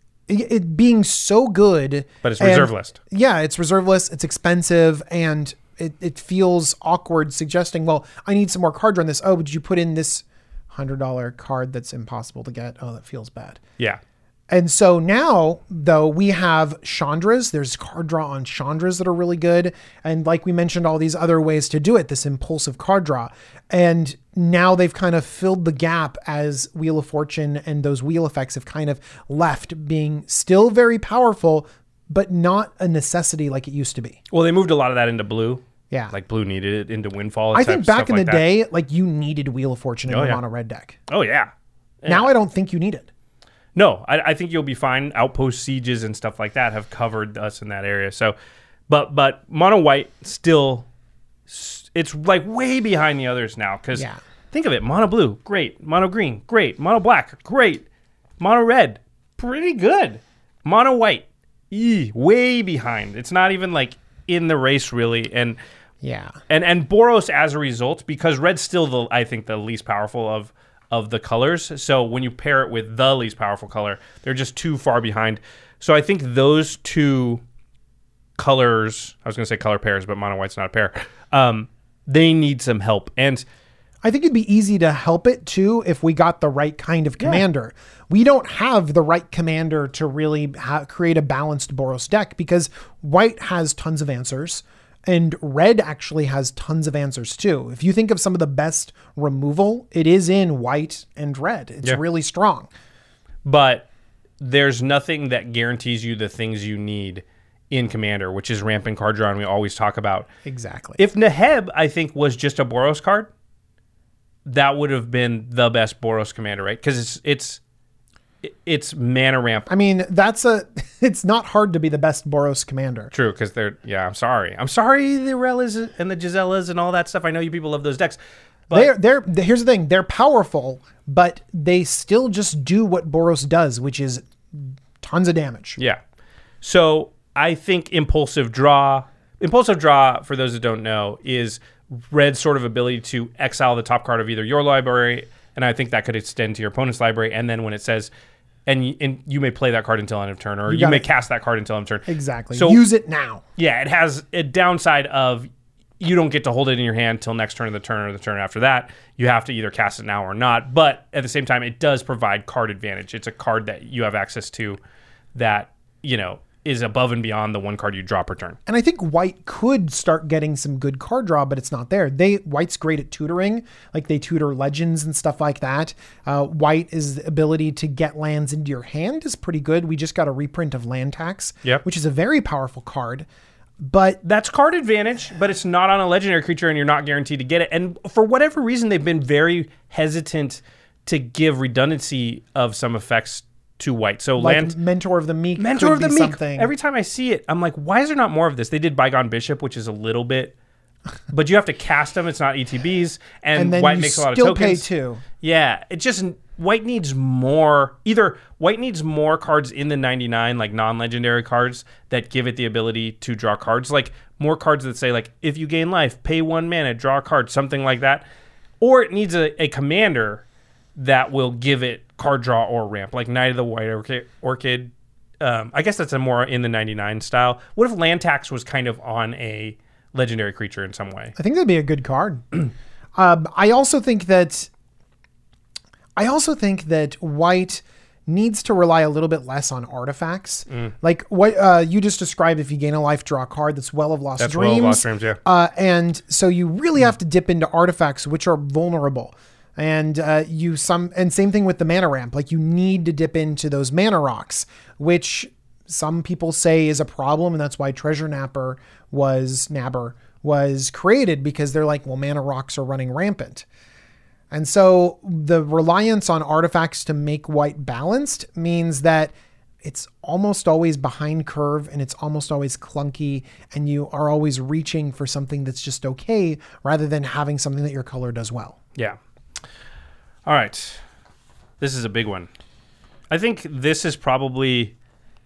It being so good. But it's reserve list. Yeah, it's reserve list. It's expensive, and it feels awkward suggesting, well, I need some more card draw on this. Oh, but did you put in this $100 card that's impossible to get? Oh, that feels bad. Yeah. And so now, though, we have Chandras. There's card draw on Chandras that are really good. And like we mentioned, all these other ways to do it, this impulsive card draw. And now they've kind of filled the gap as Wheel of Fortune and those wheel effects have kind of left, being still very powerful, but not a necessity like it used to be. Well, they moved a lot of that into blue. Yeah. Like blue needed it into Windfall. I think back in the day, like you needed Wheel of Fortune in a mono red deck. Oh, yeah. Now I don't think you need it. No, I think you'll be fine. Outpost sieges and stuff like that have covered us in that area. So, but mono white still, it's like way behind the others now. Because think of it, mono blue, great. Mono green, great. Mono black, great. Mono red, pretty good. Mono white, way behind. It's not even like in the race really. And Boros as a result, because red's still I think the least powerful of the colors. So when you pair it with the least powerful color, they're just too far behind. So I think those two colors, I was going to say color pairs, but mono white's not a pair. They need some help. And I think it'd be easy to help it too if we got the right kind of commander. We don't have the right commander to really create a balanced Boros deck, because white has tons of answers. And red actually has tons of answers too. If you think of some of the best removal, it is in white and red. It's really strong. But there's nothing that guarantees you the things you need in Commander, which is rampant card draw, and we always talk about. Exactly. If Neheb, I think, was just a Boros card, that would have been the best Boros Commander, right? Because it's mana ramp. I mean, it's not hard to be the best Boros commander. True, because I'm sorry the Rellas and the Gisellas and all that stuff. I know you people love those decks. But here's the thing. They're powerful, but they still just do what Boros does, which is tons of damage. Yeah. So I think Impulsive Draw, for those that don't know, is red's sort of ability to exile the top card of either your library, and I think that could extend to your opponent's library, and then when it says... And you may play that card until end of turn, or you may cast that card until end of turn. Exactly. So use it now. Yeah, it has a downside of you don't get to hold it in your hand till next turn of the turn or the turn after that. You have to either cast it now or not. But at the same time, it does provide card advantage. It's a card that you have access to that, is above and beyond the one card you draw per turn. And I think white could start getting some good card draw, but it's not there. White's great at tutoring, like they tutor legends and stuff like that. White is the ability to get lands into your hand is pretty good. We just got a reprint of Land Tax, which is a very powerful card. But that's card advantage, but it's not on a legendary creature and you're not guaranteed to get it. And for whatever reason, they've been very hesitant to give redundancy of some effects to white. So like Mentor of the Meek. Something. Every time I see it, I'm like, why is there not more of this? They did Bygone Bishop, which is a little bit, but you have to cast them. It's not ETBs, and white makes a lot of tokens. Still pay too. Yeah, it just white needs more. Either white needs more cards in the 99, like non-legendary cards that give it the ability to draw cards, like more cards that say like if you gain life, pay 1 mana, draw a card, something like that, or it needs a commander that will give it card draw or ramp, like Knight of the White Orchid. I guess that's a more in the 99 style. What if Land Tax was kind of on a legendary creature in some way? I think that'd be a good card. I also think that white needs to rely a little bit less on artifacts. Like what you just described, if you gain a life, draw a card, that's Well of Lost Dreams. Well of Lost Dreams, yeah. And so you really have to dip into artifacts, which are vulnerable. And same thing with the mana ramp. Like you need to dip into those mana rocks, which some people say is a problem, and that's why Treasure Napper Naber was created because they're like, well, mana rocks are running rampant. And so the reliance on artifacts to make white balanced means that it's almost always behind curve and it's almost always clunky, and you are always reaching for something that's just okay rather than having something that your color does well. Yeah. All right. This is a big one. I think this is probably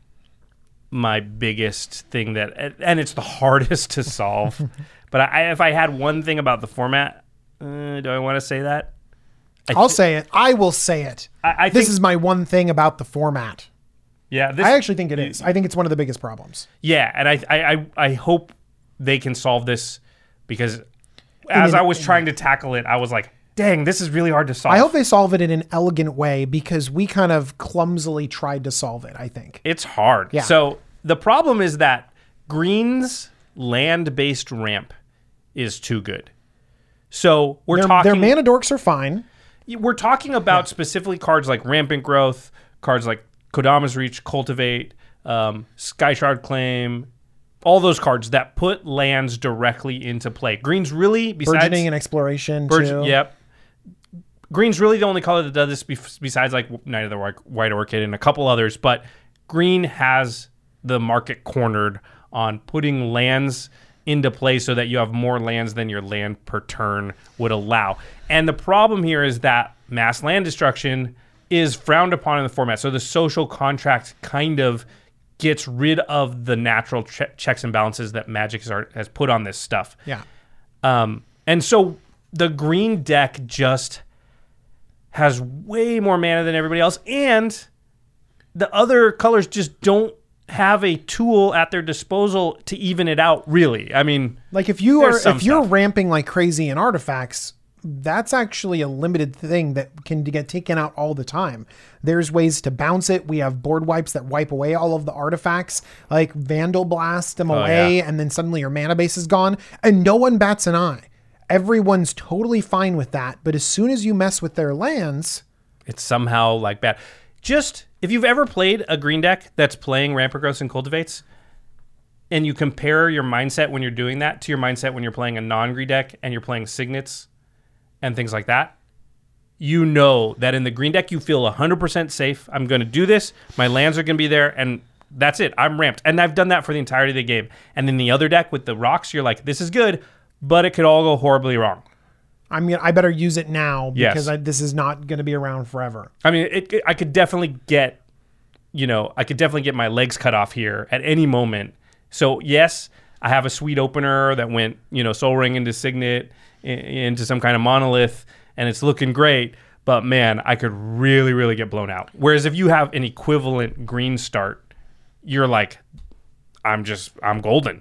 my biggest thing and it's the hardest to solve. But if I had one thing about the format, do I want to say that? I'll say it. I will say it. I this think, is my one thing about the format. Yeah, I actually think it is. I think it's one of the biggest problems. Yeah, and I hope they can solve this, because as I was trying to tackle it, I was like, dang, this is really hard to solve. I hope they solve it in an elegant way, because we kind of clumsily tried to solve it, I think. It's hard. Yeah. So the problem is that Green's land-based ramp is too good. So Their mana dorks are fine. We're talking about specifically cards like Rampant Growth, cards like Kodama's Reach, Cultivate, Skyshard Claim, all those cards that put lands directly into play. Green's really, besides Burgeoning and Exploration too. Yep. Green's really the only color that does this besides like Night of the White Orchid and a couple others, but Green has the market cornered on putting lands into play so that you have more lands than your land per turn would allow. And the problem here is that mass land destruction is frowned upon in the format. So the social contract kind of gets rid of the natural checks and balances that Magic has put on this stuff. Yeah. And so the green deck just has way more mana than everybody else, and the other colors just don't have a tool at their disposal to even it out, really. I mean, like if you're ramping like crazy in artifacts, that's actually a limited thing that can get taken out all the time. There's ways to bounce it. We have board wipes that wipe away all of the artifacts, like Vandal Blast them away, and then suddenly your mana base is gone, and no one bats an eye. Everyone's totally fine with that, but as soon as you mess with their lands, it's somehow like bad. Just if you've ever played a green deck that's playing Rampant Growth and Cultivates, and you compare your mindset when you're doing that to your mindset when you're playing a non-green deck and you're playing Signets and things like that, you know that in the green deck you feel 100% safe. I'm going to do this. My lands are going to be there, and that's it. I'm ramped. And I've done that for the entirety of the game. And in the other deck with the rocks, you're like, this is good, but it could all go horribly wrong. I better use it now because this is not going to be around forever. I mean, I could definitely get, my legs cut off here at any moment. So yes, I have a sweet opener that went, Soul Ring into Signet, into some kind of monolith, and it's looking great. But man, I could really, really get blown out. Whereas if you have an equivalent green start, you're like, I'm golden.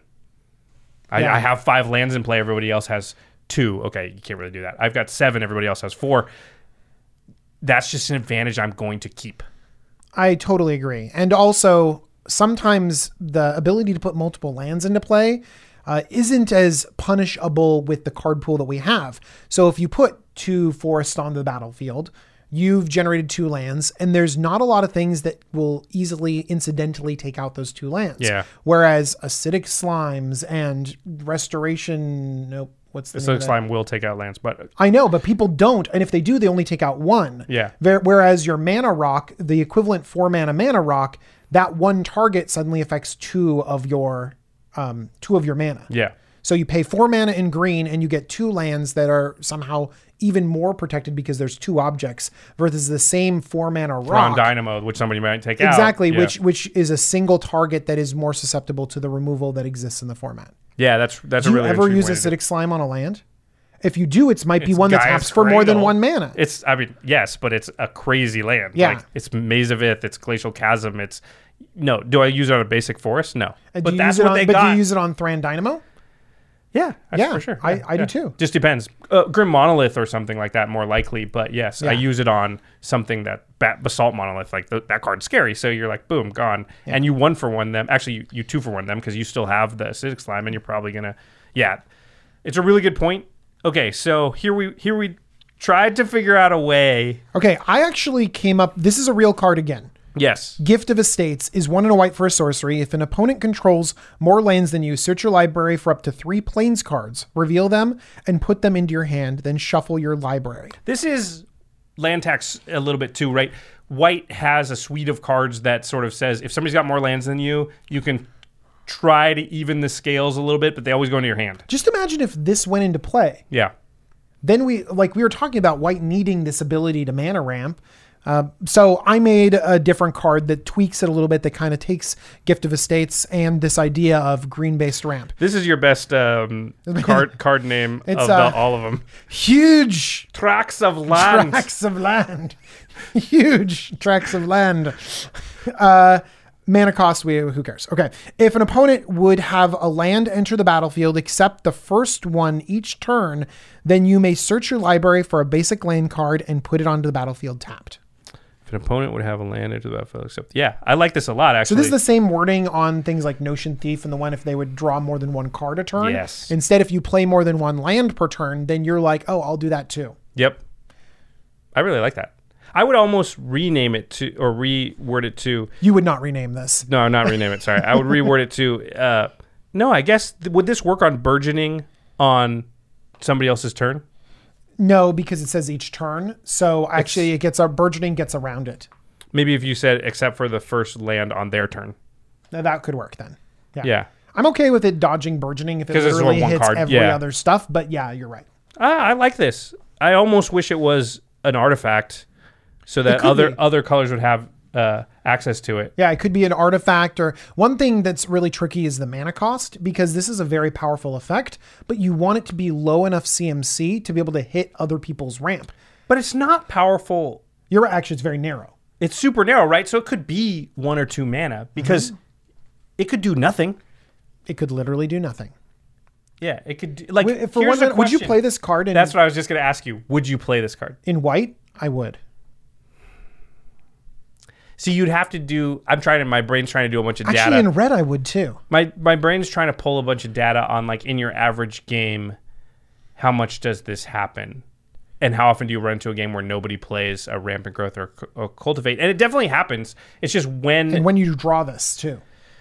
I have 5 lands in play. Everybody else has 2. Okay, you can't really do that. I've got 7. Everybody else has 4. That's just an advantage I'm going to keep. I totally agree. And also, sometimes the ability to put multiple lands into play isn't as punishable with the card pool that we have. So if you put 2 forests on the battlefield, you've generated 2 lands, and there's not a lot of things that will easily incidentally take out those 2 lands. Yeah. Whereas Acidic Slimes and Restoration, Acidic Slime will take out lands, but I know, but people don't, and if they do, they only take out 1. Yeah. Whereas your mana rock, the equivalent 4-mana mana rock, that one target suddenly affects 2 of your mana. Yeah. So you pay 4 mana in green, and you get 2 lands that are somehow even more protected because there's 2 objects versus the same 4-mana rock. Thron Dynamo, which somebody might take out. Exactly, yeah. which is a single target that is more susceptible to the removal that exists in the format. Yeah, that's a really. Do you ever use Acidic Slime on a land? If you do, it might be one that taps for more than 1 mana. Yes, but it's a crazy land. Yeah. Like, it's Maze of Ith, it's Glacial Chasm, do I use it on a basic forest? No. But that's what they got. But do you use it on Thran Dynamo? Yeah, for sure. I do too. Just depends. Grim Monolith or something like that, more likely. But yes, I use it on something that Basalt Monolith, like that card's scary. So you're like, boom, gone. Yeah. And you 1-for-1 them. Actually, you 2-for-1 them because you still have the Acidic Slime, and you're probably gonna. Yeah, it's a really good point. Okay, so here we tried to figure out a way. Okay, I actually came up. This is a real card again. Yes. Gift of Estates is 1 and a white for a sorcery. If an opponent controls more lands than you, search your library for up to 3 plains cards, reveal them, and put them into your hand, then shuffle your library. This is land tax a little bit too, right? White has a suite of cards that sort of says if somebody's got more lands than you, you can try to even the scales a little bit, but they always go into your hand. Just imagine if this went into play. Yeah. Then we were talking about white needing this ability to mana ramp. So I made a different card that tweaks it a little bit, that kind of takes Gift of Estates and this idea of green-based ramp. This is your best card name of all of them. Huge Tracts of land. tracts of land. Huge tracts of land. Mana cost, who cares? Okay. If an opponent would have a land enter the battlefield except the first one each turn, then you may search your library for a basic land card and put it onto the battlefield tapped. If an opponent would have a land enter the battlefield except... Yeah, I like this a lot, actually. So this is the same wording on things like Notion Thief and the one if they would draw more than one card a turn. Yes. Instead, if you play more than one land per turn, then you're like, oh, I'll do that too. Yep. I really like that. I would almost rename it to, or reword it to... You would not rename this. No, not rename it, sorry. I would reword it to... no, I guess, would this work on burgeoning on somebody else's turn? No, because it says each turn. So actually, it gets burgeoning gets around it. Maybe if you said except for the first land on their turn. Now, that could work then. Yeah. I'm okay with it dodging burgeoning if it literally hits every other stuff. But yeah, you're right. I like this. I almost wish it was an artifact so that other colors would have access to it. Yeah, it could be an artifact, or one thing that's really tricky is the mana cost, because this is a very powerful effect, but you want it to be low enough CMC to be able to hit other people's ramp. But it's not powerful. You're right, actually, it's very narrow. It's super narrow, right? So it could be 1 or 2 mana because it could do nothing. It could literally do nothing. Yeah, it could. Like, would you play this card? That's what I was just going to ask you. Would you play this card in white? I would. See, you'd have to do. My brain's trying to do a bunch of data. Actually, in red, I would too. My brain's trying to pull a bunch of data on, like, in your average game, how much does this happen, and how often do you run into a game where nobody plays a Rampant Growth or Cultivate? And it definitely happens. It's just when you draw this too.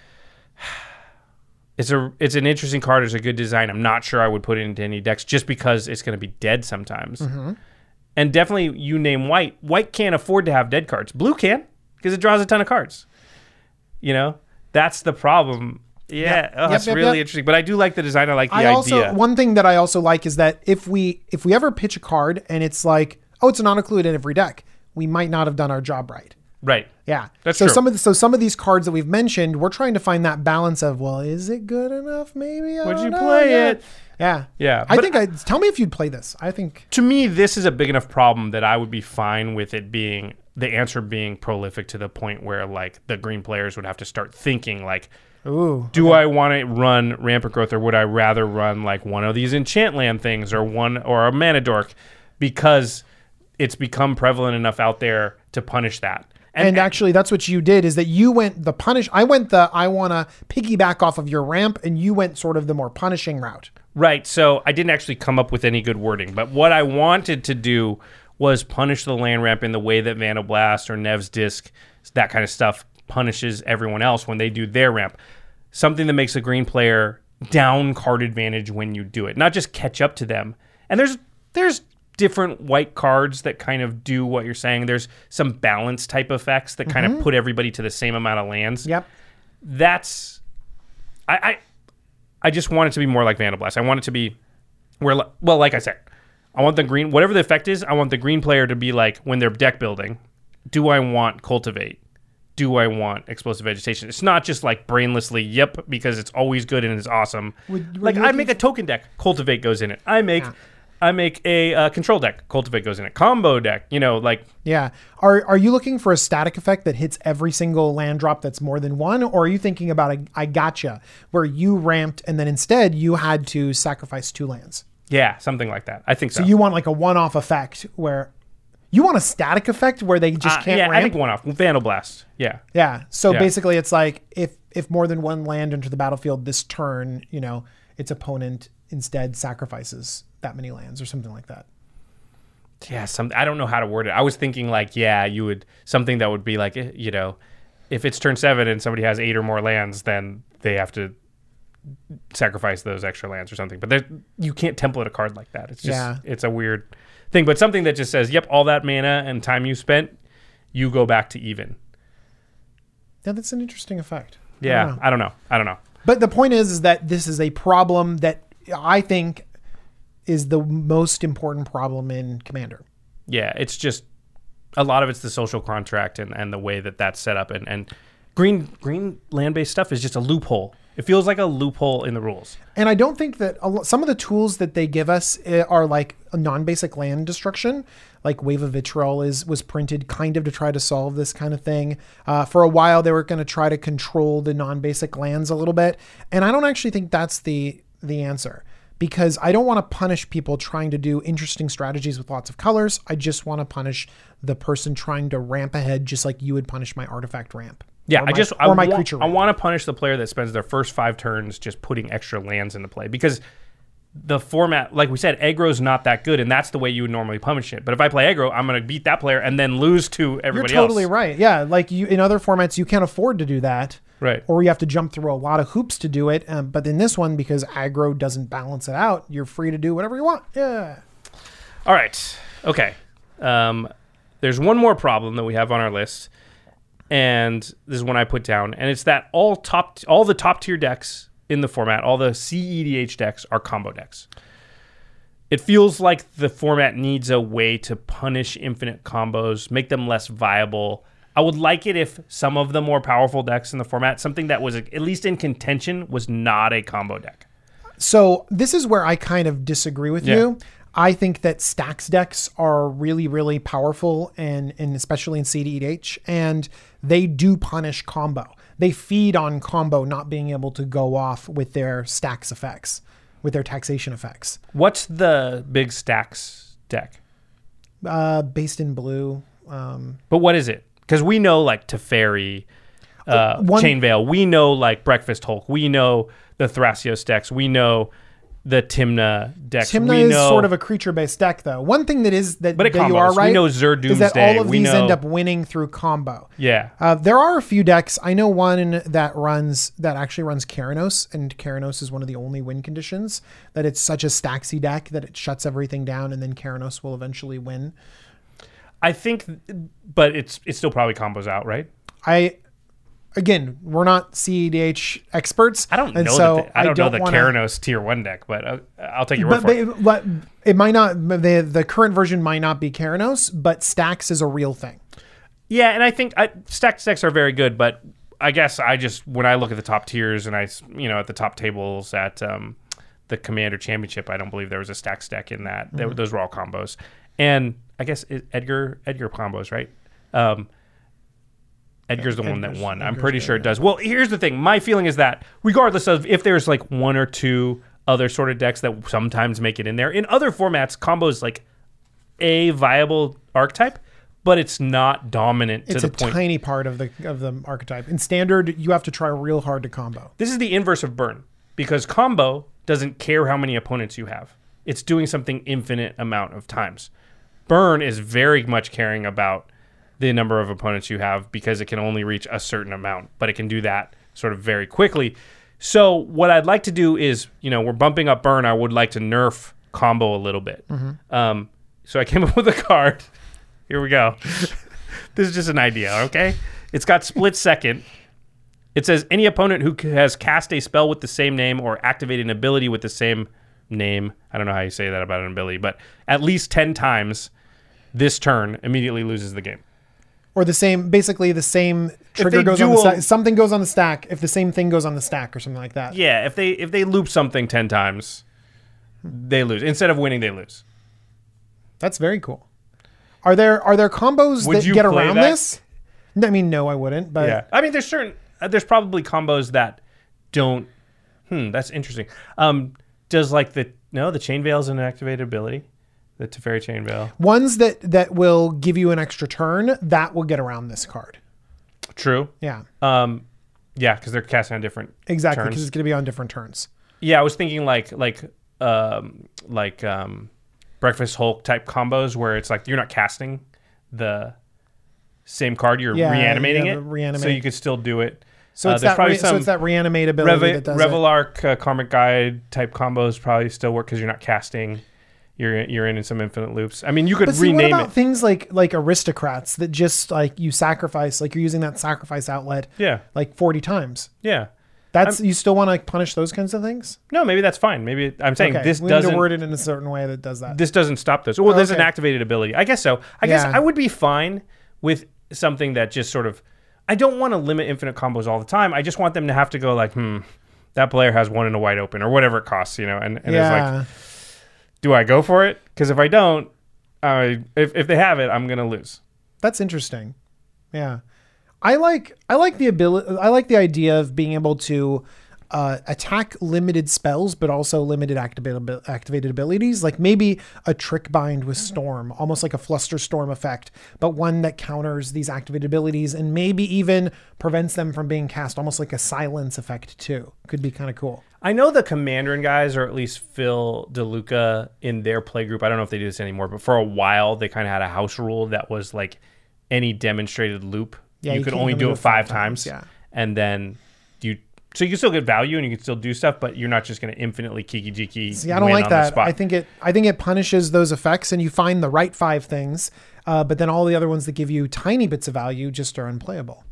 It's an interesting card. It's a good design. I'm not sure I would put it into any decks just because it's going to be dead sometimes. Mm-hmm. And definitely, you name white. White can't afford to have dead cards. Blue can, because it draws a ton of cards. You know, that's the problem. Yeah, that's really interesting. But I do like the design. I like the idea. One thing that I also like is that if we ever pitch a card and it's like, oh, it's an auto-clue in every deck, we might not have done our job right. Right. Yeah. That's true. Some of these cards that we've mentioned, we're trying to find that balance of, well, is it good enough? Maybe. Would you play it? Yeah. Yeah. Tell me if you'd play this. I think. To me, this is a big enough problem that I would be fine with it being, the answer being prolific to the point where, like, the green players would have to start thinking, like, do I want to run Rampant Growth, or would I rather run, like, one of these Enchantland things or a Mana Dork? Because it's become prevalent enough out there to punish that. And actually, that's what you did, is that you went the punish. I went I want to piggyback off of your ramp, and you went sort of the more punishing route. Right. So I didn't actually come up with any good wording, but what I wanted to do was punish the land ramp in the way that Vanoblast or Nev's Disc, that kind of stuff, punishes everyone else when they do their ramp. Something that makes a green player down card advantage when you do it, not just catch up to them. And there's different white cards that kind of do what you're saying. There's some balance type effects that kind of put everybody to the same amount of lands. Yep. That's I just want it to be more like Vanoblast. I want it to be where, well, like I said, I want the green, whatever the effect is, I want the green player to be like, when they're deck building, do I want Cultivate? Do I want Explosive Vegetation? It's not just like brainlessly, yep, because it's always good and it's awesome. I make a token deck, Cultivate goes in it. I make a control deck, Cultivate goes in it. Combo deck, Yeah. Are you looking for a static effect that hits every single land drop that's more than one? Or are you thinking about a I gotcha, where you ramped and then instead you had to sacrifice 2 lands? Yeah, something like that. I think so. So you want like a one-off effect where... You want a static effect where they just can't ramp? Yeah, I think one-off. Vanoblast. Yeah. Yeah. So basically it's like if more than one land enter the battlefield this turn, its opponent instead sacrifices that many lands or something like that. Yeah, I don't know how to word it. I was thinking like, yeah, you would something that would be like, you know, if it's turn 7 and somebody has 8 or more lands, then they have to sacrifice those extra lands or something. But you can't template a card like that. It's just it's a weird thing. But something that just says, yep, all that mana and time you spent, you go back to even. Yeah, that's an interesting effect. Yeah, I don't know. But the point is that this is a problem that I think is the most important problem in Commander. Yeah, it's just a lot of it's the social contract and the way that that's set up. And green land-based stuff is just a loophole. It feels like a loophole in the rules. And I don't think that some of the tools that they give us are like a non-basic land destruction. Like Wave of Vitriol was printed kind of to try to solve this kind of thing. For a while, they were going to try to control the non-basic lands a little bit. And I don't actually think that's the answer. Because I don't want to punish people trying to do interesting strategies with lots of colors. I just want to punish the person trying to ramp ahead just like you would punish my artifact ramp. Yeah, my creature ramp. I want to punish the player that spends their first 5 turns just putting extra lands into play. Because the format, like we said, aggro's not that good, and that's the way you would normally punish it. But if I play aggro, I'm going to beat that player and then lose to everybody else. You're totally right. Yeah, like in other formats, you can't afford to do that. Right. Or you have to jump through a lot of hoops to do it. But in this one, because aggro doesn't balance it out, you're free to do whatever you want. Yeah. All right. Okay. There's one more problem that we have on our list, and this is one I put down, and it's that all the top tier decks in the format, all the CEDH decks are combo decks. It feels like the format needs a way to punish infinite combos, make them less viable. I would like it if some of the more powerful decks in the format, something that was at least in contention, was not a combo deck. So this is where I kind of disagree with you. I think that stacks decks are really, really powerful, and especially in CDH, and they do punish combo. They feed on combo not being able to go off with their stacks effects, with their taxation effects. What's the big stacks deck? Based in blue. But what is it? Because we know like Teferi, Chain Veil. We know like Breakfast Hulk. We know the Thrasios decks. We know the Tymna decks. Tymna is sort of a creature-based deck, though. One thing that you are right. We know Zur Doomsday. Is that all of these end up winning through combo. Yeah. There are a few decks. I know one that actually runs Keranos, and Keranos is one of the only win conditions. That it's such a stacksy deck that it shuts everything down, and then Keranos will eventually win. I think, but it's still probably combos out, right? Again, we're not CEDH experts. I don't know the Keranos tier 1 deck, but I'll take your word for it. But it might not. The current version might not be Keranos, but stacks is a real thing. Yeah, and I think stacked decks are very good, but I guess when I look at the top tiers and at the top tables at the Commander Championship, I don't believe there was a stacks deck in that. Mm-hmm. Those were all combos, and I guess Edgar combos, right? Edgar's the one that won. I'm pretty sure it does. Well, here's the thing. My feeling is that regardless of if there's like one or two other sort of decks that sometimes make it in there, in other formats, combo is like a viable archetype, but it's not dominant to the point. It's a tiny part of the archetype. In Standard, you have to try real hard to combo. This is the inverse of Burn, because combo doesn't care how many opponents you have. It's doing something infinite amount of times. Burn is very much caring about the number of opponents you have because it can only reach a certain amount, but it can do that sort of very quickly. So what I'd like to do is, we're bumping up Burn. I would like to nerf combo a little bit. Mm-hmm. So I came up with a card. Here we go. This is just an idea, okay? It's got Split Second. It says any opponent who has cast a spell with the same name or activated an ability with the same name, I don't know how you say that about an ability, but at least 10 times this turn immediately loses the game. Or basically the same trigger goes on the stack. Something goes on the stack if the same thing goes on the stack or something like that. Yeah, if they loop something 10 times, they lose. Instead of winning, they lose. That's very cool. Are there combos that get around this? I mean, no, I wouldn't. But yeah, I mean, there's probably combos that don't. That's interesting. Does the Chain Veil's an activated ability? The Teferi Chain Veil. Ones that will give you an extra turn, that will get around this card. True. Yeah. Yeah, because they're casting on different exactly, turns. because it's going to be on different turns. Yeah, I was thinking like Breakfast Hulk type combos where it's like you're not casting the same card, you're reanimating it. So you could still do it. So it's that reanimate ability that does Revelark, Karmic Guide type combos probably still work because you're not casting. You're in some infinite loops. I mean, you could rename what about it. Things like aristocrats that just like you sacrifice, like you're using that sacrifice outlet like 40 times. Yeah. You still want to like punish those kinds of things? No, maybe that's fine. Maybe I'm saying this we doesn't need to word it in a certain way that does that. This doesn't stop those. Well, there's an activated ability. I guess so. I guess I would be fine with something that just sort of, I don't want to limit infinite combos all the time. I just want them to have to go like, that player has one in a wide open or whatever it costs, you know, and it's like, do I go for it? Because if I don't, if they have it, I'm going to lose. That's interesting. Yeah. I like the ability. I like the idea of being able to attack limited spells, but also limited activated abilities. Like maybe a Trick Bind with Storm, almost like a Flusterstorm effect, but one that counters these activated abilities and maybe even prevents them from being cast, almost like a Silence effect too. Could be kind of cool. I know the Commanderin guys, or at least Phil DeLuca in their play group, I don't know if they do this anymore, but for a while they kind of had a house rule that was like any demonstrated loop. Yeah, you could only do it 5 times. Yeah. And then so you can still get value and you can still do stuff, but you're not just going to infinitely kiki-jiki. See, I don't like that. I think it punishes those effects and you find the right 5 things, but then all the other ones that give you tiny bits of value just are unplayable.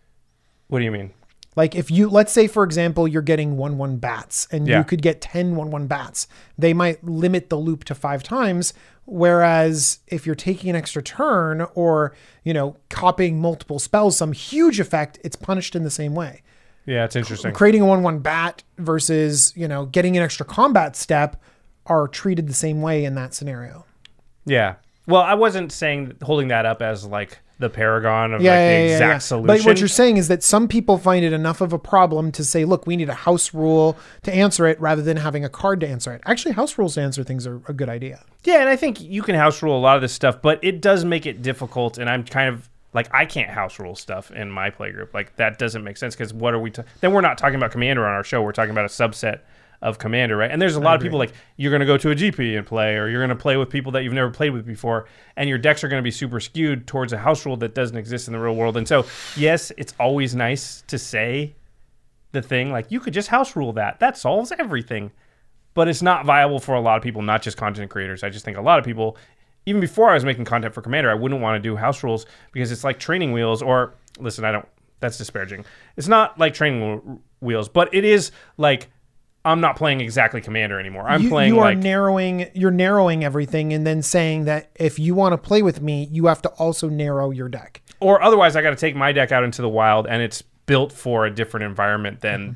What do you mean? Like if let's say, for example, you're getting 1/1 bats and you could get 10 1/1 bats. They might limit the loop to 5 times. Whereas if you're taking an extra turn or, copying multiple spells, some huge effect, it's punished in the same way. Yeah, it's interesting. Creating a 1/1 bat versus, getting an extra combat step are treated the same way in that scenario. Yeah. Well, I wasn't holding that up as like the paragon of the exact solution. But what you're saying is that some people find it enough of a problem to say, look, we need a house rule to answer it rather than having a card to answer it. Actually, house rules to answer things are a good idea. Yeah, and I think you can house rule a lot of this stuff, but it does make it difficult. And I'm kind of like, I can't house rule stuff in my playgroup. Like, that doesn't make sense because what are we... Then we're not talking about Commander on our show. We're talking about a subset of Commander, right? And there's a lot of people like, you're going to go to a GP and play, or you're going to play with people that you've never played with before, and your decks are going to be super skewed towards a house rule that doesn't exist in the real world. And so, yes, it's always nice to say the thing, like, you could just house rule that. That solves everything. But it's not viable for a lot of people, not just content creators. I just think a lot of people... Even before I was making content for Commander, I wouldn't want to do house rules because it's like training wheels or... Listen, that's disparaging. It's not like training wheels, but it is like I'm not playing exactly Commander anymore. You're narrowing everything and then saying that if you want to play with me, you have to also narrow your deck. Or otherwise I got to take my deck out into the wild and it's built for a different environment than,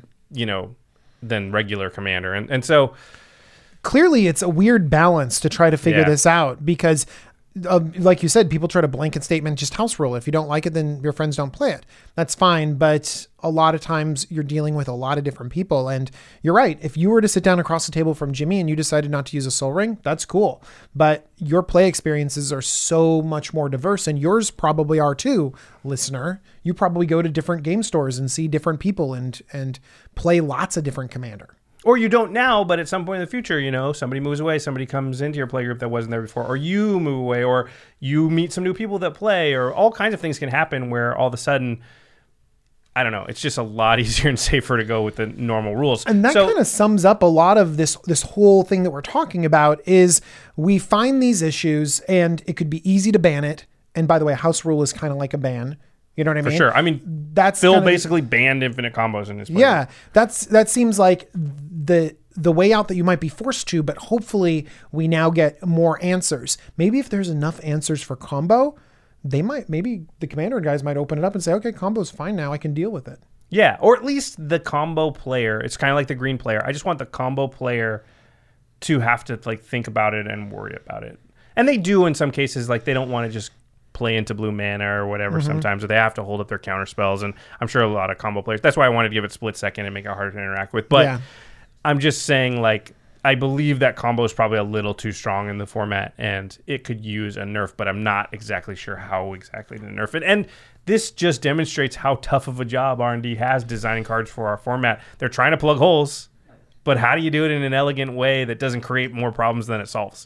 than regular Commander. And so... Clearly, it's a weird balance to try to figure this out because, like you said, people try to blanket statement, just house rule. If you don't like it, then your friends don't play it. That's fine. But a lot of times you're dealing with a lot of different people. And you're right. If you were to sit down across the table from Jimmy and you decided not to use a Soul Ring, that's cool. But your play experiences are so much more diverse, and yours probably are too, listener. You probably go to different game stores and see different people and play lots of different Commander. Or you don't now, but at some point in the future, somebody moves away, somebody comes into your playgroup that wasn't there before, or you move away, or you meet some new people that play, or all kinds of things can happen where all of a sudden, I don't know, it's just a lot easier and safer to go with the normal rules. And that kind of sums up a lot of this whole thing that we're talking about is we find these issues and it could be easy to ban it. And by the way, a house rule is kind of like a ban. You know what I mean? For sure. I mean, Phil basically banned infinite combos in his play. Yeah, that seems like the way out that you might be forced to, but hopefully we now get more answers. Maybe if there's enough answers for combo, maybe the Commander guys might open it up and say, okay, combo's fine now. I can deal with it. Yeah, or at least the combo player. It's kind of like the green player. I just want the combo player to have to think about it and worry about it. And they do in some cases. Like, they don't want to just play into blue mana or whatever sometimes, or they have to hold up their counter spells. And I'm sure a lot of combo players, that's why I wanted to give it split second and make it harder to interact with. But I'm just saying, I believe that combo is probably a little too strong in the format and it could use a nerf, but I'm not exactly sure how exactly to nerf it. And this just demonstrates how tough of a job R&D has designing cards for our format. They're trying to plug holes, but how do you do it in an elegant way that doesn't create more problems than it solves?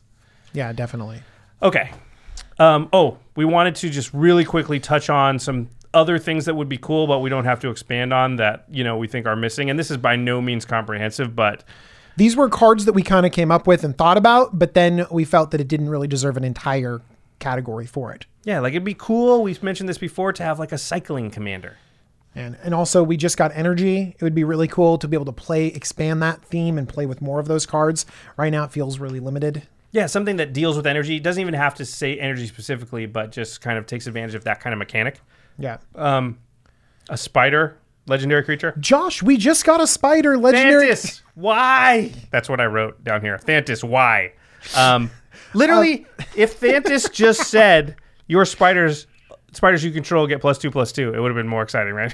Yeah, definitely. Okay. We wanted to just really quickly touch on some other things that would be cool, but we don't have to expand on that, we think are missing. And this is by no means comprehensive, but These were cards that we kind of came up with and thought about, but then we felt that it didn't really deserve an entire category for it. yeah, like it'd be cool. We've mentioned this before, to have like a cycling commander. And also we just got energy. It would be really cool to be able to expand that theme and play with more of those cards. Right now it feels really limited. Yeah, something that deals with energy. It doesn't even have to say energy specifically, but just kind of takes advantage of that kind of mechanic. Yeah. A spider, legendary creature. Josh, we just got a spider legendary. Thantis, why? That's what I wrote down here. Thantis, why? Literally, if Thantis just said, your spiders you control get +2/+2, it would have been more exciting, right?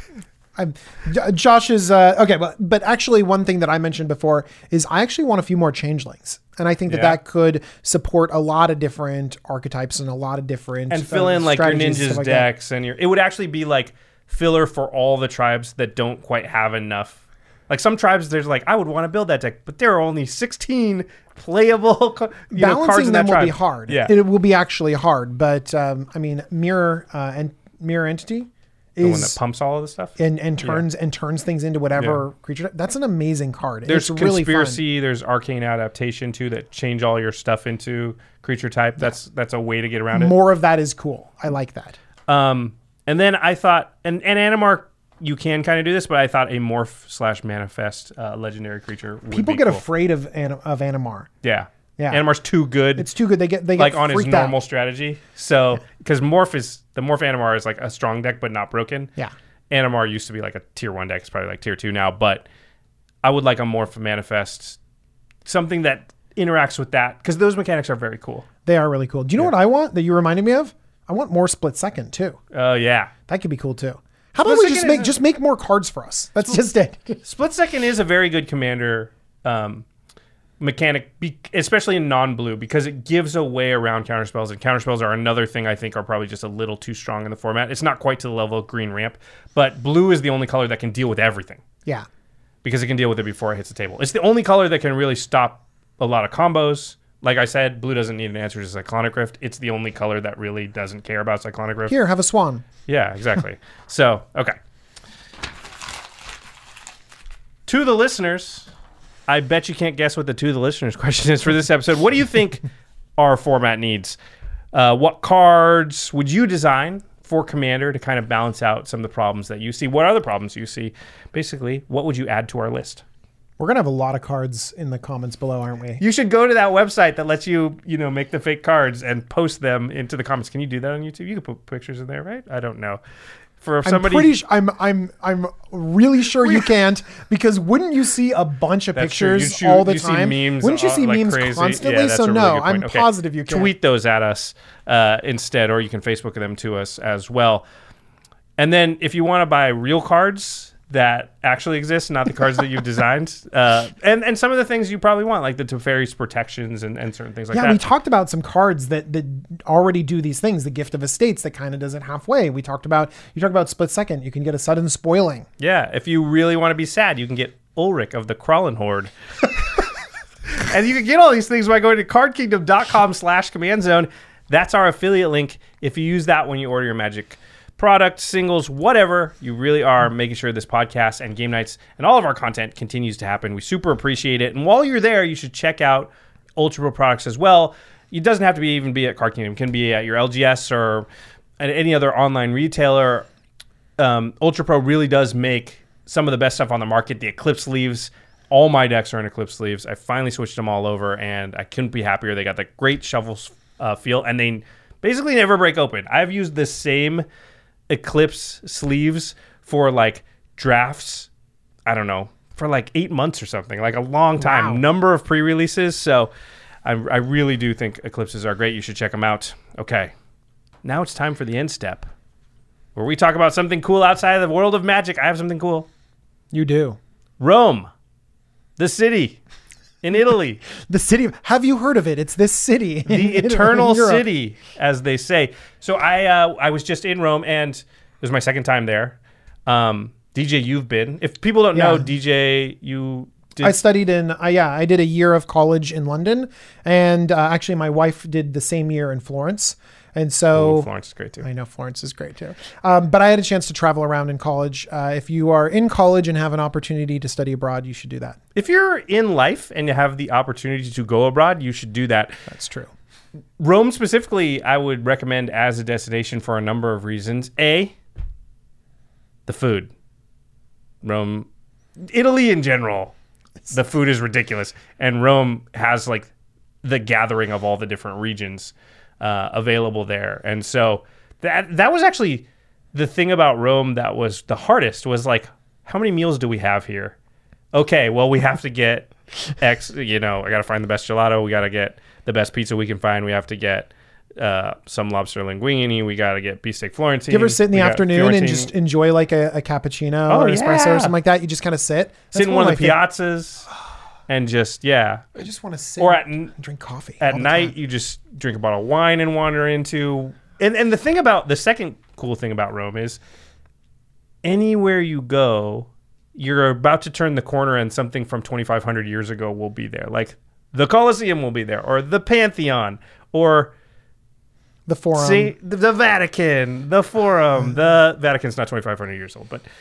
Josh is okay, but actually one thing that I mentioned before is I actually want a few more changelings. And I think that could support a lot of different archetypes and a lot of different and fill in like your strategies, ninjas decks and it would actually be like filler for all the tribes that don't quite have enough. Like some tribes, there's like, I would want to build that deck, but there are only 16 playable cards Balancing in that them will tribe. be hard. Yeah. It will be actually hard. But Mirror Entity The one that pumps all of the stuff? and turns things into whatever creature. That's an amazing card. There's it's really Conspiracy, there's Arcane Adaptation too, that change all your stuff into creature type. That's a way to get around fun. it. More of that is cool. I like that. And then I thought, and Animarch, you can kind of do this, but I thought a Morph/Manifest legendary creature would People be get cool. afraid of Animar. Yeah. Yeah. Animar's too good. It's too good. They get like on his freaked normal out. strategy. So, because the Morph Animar is like a strong deck, but not broken. Yeah. Animar used to be like a tier 1 deck. It's probably like tier 2 now, but I would like a Morph Manifest, something that interacts with that, because those mechanics are very cool. They are really cool. Do you know what I want that you reminded me of? I want more Split Second too. Oh, yeah. That could be cool too. How about we Second just make more cards for us? That's just it. Split Second is a very good commander mechanic, especially in non-blue, because it gives a way around counterspells, and counterspells are another thing I think are probably just a little too strong in the format. It's not quite to the level of green ramp, but blue is the only color that can deal with everything, Yeah. because it can deal with it before it hits the table. It's the only color that can really stop a lot of combos. Like I said, blue doesn't need an answer to Cyclonic Rift. It's the only color that really doesn't care about Cyclonic Rift. Here, have a swan. Yeah, exactly. So, okay. To the listeners, I bet you can't guess what the to the listeners question is for this episode. What do you think our format needs? What cards would you design for Commander to kind of balance out some of the problems that you see? What are the problems you see? Basically, what would you add to our list? We're gonna have a lot of cards in the comments below, aren't we? You should go to that website that lets you, make the fake cards and post them into the comments. Can you do that on YouTube? You can put pictures in there, right? I don't know. For somebody, I'm really sure you can't, because wouldn't you see a bunch of That's true. pictures all the you time? See memes Wouldn't you see like memes crazy? constantly? Yeah, that's So a really no, good point. I'm Okay. positive you can. Tweet those at us instead, or you can Facebook them to us as well. And then if you want to buy real cards that actually exist, not the cards that you've designed, and some of the things you probably want, like the Teferi's protections and certain things like that. Yeah, we talked about some cards that already do these things. The Gift of Estates that kind of does it halfway. You talked about Split Second. You can get a sudden spoiling. Yeah, if you really want to be sad, you can get Ulrich of the Crawlin' Horde. And you can get all these things by going to cardkingdom.com/command zone. That's our affiliate link. If you use that when you order your Magic product, singles, whatever, you really are making sure this podcast and game nights and all of our content continues to happen. We super appreciate it. And while you're there, you should check out Ultra Pro products as well. It doesn't have to even be at Card Kingdom. It can be at your LGS or at any other online retailer. Ultra Pro really does make some of the best stuff on the market. The Eclipse sleeves, all my decks are in Eclipse sleeves. I finally switched them all over, and I couldn't be happier. They got the great shuffle feel, and they basically never break open. I've used the same Eclipse sleeves for like drafts, I don't know, for like 8 months or something, like a long time. Wow. Number of pre-releases. So I really do think Eclipses are great. You should check them out. Okay, now it's time for the end step, where we talk about something cool outside of the world of Magic. I have something cool. You do. Rome, the city in Italy. The city. Have you heard of it? It's this city. The eternal city, as they say. So I was just in Rome, and it was my second time there. DJ, you've been. If people don't know, DJ, you I studied in, I did a year of college in London, and actually my wife did the same year in Florence. And so Florence is great too. I know Florence is great too. But I had a chance to travel around in college. If you are in college and have an opportunity to study abroad, you should do that. If you're in life and you have the opportunity to go abroad, you should do that. That's true. Rome specifically, I would recommend as a destination for a number of reasons. A, the food. Rome, Italy in general, the food is ridiculous. And Rome has like the gathering of all the different regions available there. And so that was actually the thing about Rome that was the hardest was like, how many meals do we have here? Okay, well, we have to get X, I got to find the best gelato. We got to get the best pizza we can find. We have to get some lobster linguine. We got to get beefsteak Florentine. Do you ever sit in the afternoon and just enjoy like a cappuccino or espresso or something like that? You just kind of sit in one of the piazzas and just, I just want to sit and drink coffee. At night, you just drink a bottle of wine and wander into... And the second cool thing about Rome is anywhere you go, you're about to turn the corner and something from 2,500 years ago will be there. Like the Colosseum will be there, or the Pantheon, or the Forum. See, the Vatican, the Forum. The Vatican's not 2,500 years old, but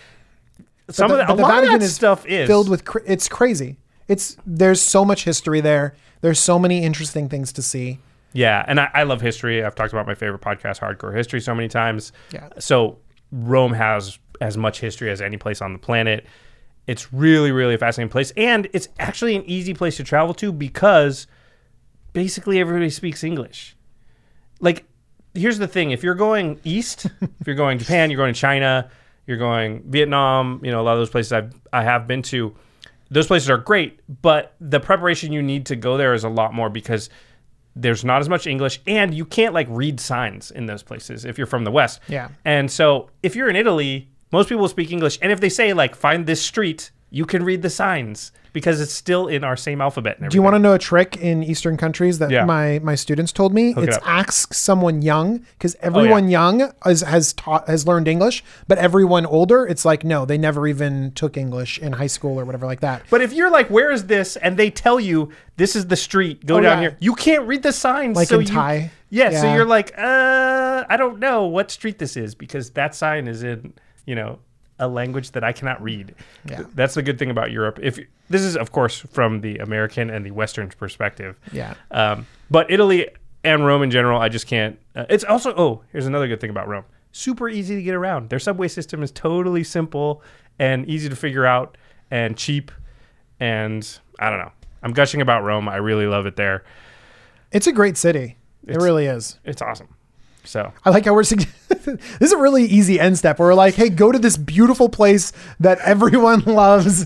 a lot of that stuff is filled with. It's crazy. There's so much history there. There's so many interesting things to see. Yeah, and I love history. I've talked about my favorite podcast, Hardcore History, so many times. Yeah. So Rome has as much history as any place on the planet. It's really, really a fascinating place. And it's actually an easy place to travel to because basically everybody speaks English. Like, here's the thing. If you're going east, if you're going Japan, you're going to China, you're going Vietnam, a lot of those places I have been to, those places are great, but the preparation you need to go there is a lot more because there's not as much English and you can't like read signs in those places if you're from the West. Yeah. And so if you're in Italy, most people speak English. And if they say like, find this street, you can read the signs because it's still in our same alphabet. And everything. Do you want to know a trick in Eastern countries that my students told me? Hook it's it up. Ask someone young because everyone young has learned English, but everyone older, it's like, no, they never even took English in high school or whatever like that. But if you're like, where is this? And they tell you, this is the street, go down here. You can't read the signs. Like in Thai. Yeah, so you're like, I don't know what street this is because that sign is in, a language that I cannot read. Yeah. That's the good thing about Europe. This is, of course, from the American and the Western perspective. Yeah. But Italy and Rome in general, I just can't. It's also, here's another good thing about Rome. Super easy to get around. Their subway system is totally simple and easy to figure out and cheap. And I don't know. I'm gushing about Rome. I really love it there. It's a great city. It really is. It's awesome. So I like how this is a really easy end step where we're like, hey, go to this beautiful place that everyone loves.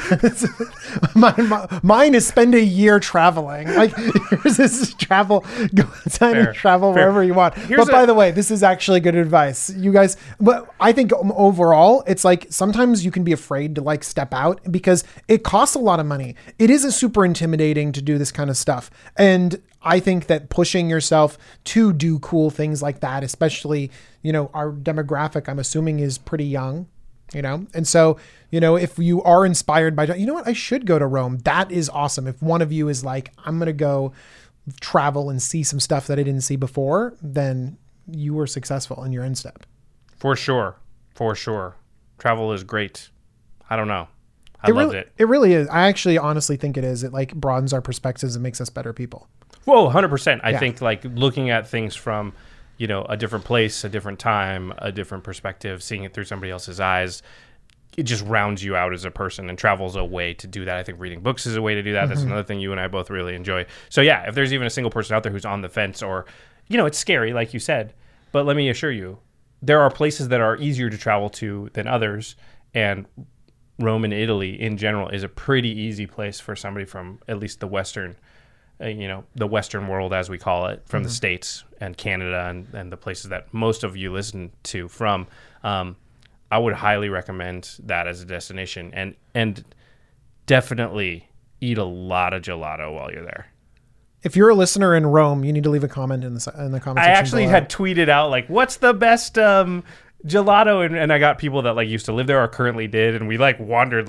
Mine is spend a year traveling. Like, here's this travel, go outside and travel wherever you want. But by the way, this is actually good advice. You guys, but I think overall, it's like sometimes you can be afraid to like step out because it costs a lot of money. It is super intimidating to do this kind of stuff. And I think that pushing yourself to do cool things like that, especially, our demographic, I'm assuming is pretty young, and so, if you are inspired by, I should go to Rome. That is awesome. If one of you is like, I'm going to go travel and see some stuff that I didn't see before, then you were successful in your end step. For sure. Travel is great. I don't know. I loved it. It really is. I actually honestly think it is. It like broadens our perspectives and makes us better people. Whoa, 100%. I think like looking at things from, a different place, a different time, a different perspective, seeing it through somebody else's eyes, it just rounds you out as a person, and travel's a way to do that. I think reading books is a way to do that. That's another thing you and I both really enjoy. So yeah, if there's even a single person out there who's on the fence or, it's scary, like you said, but let me assure you, there are places that are easier to travel to than others, and Rome and Italy in general is a pretty easy place for somebody from at least the Western the Western world, as we call it, from the States and Canada and the places that most of you listen to from. I would highly recommend that as a destination, and definitely eat a lot of gelato while you're there. If you're a listener in Rome, you need to leave a comment in the comment section. I actually had tweeted out like, what's the best gelato? And I got people that like used to live there or currently did. And we like wandered like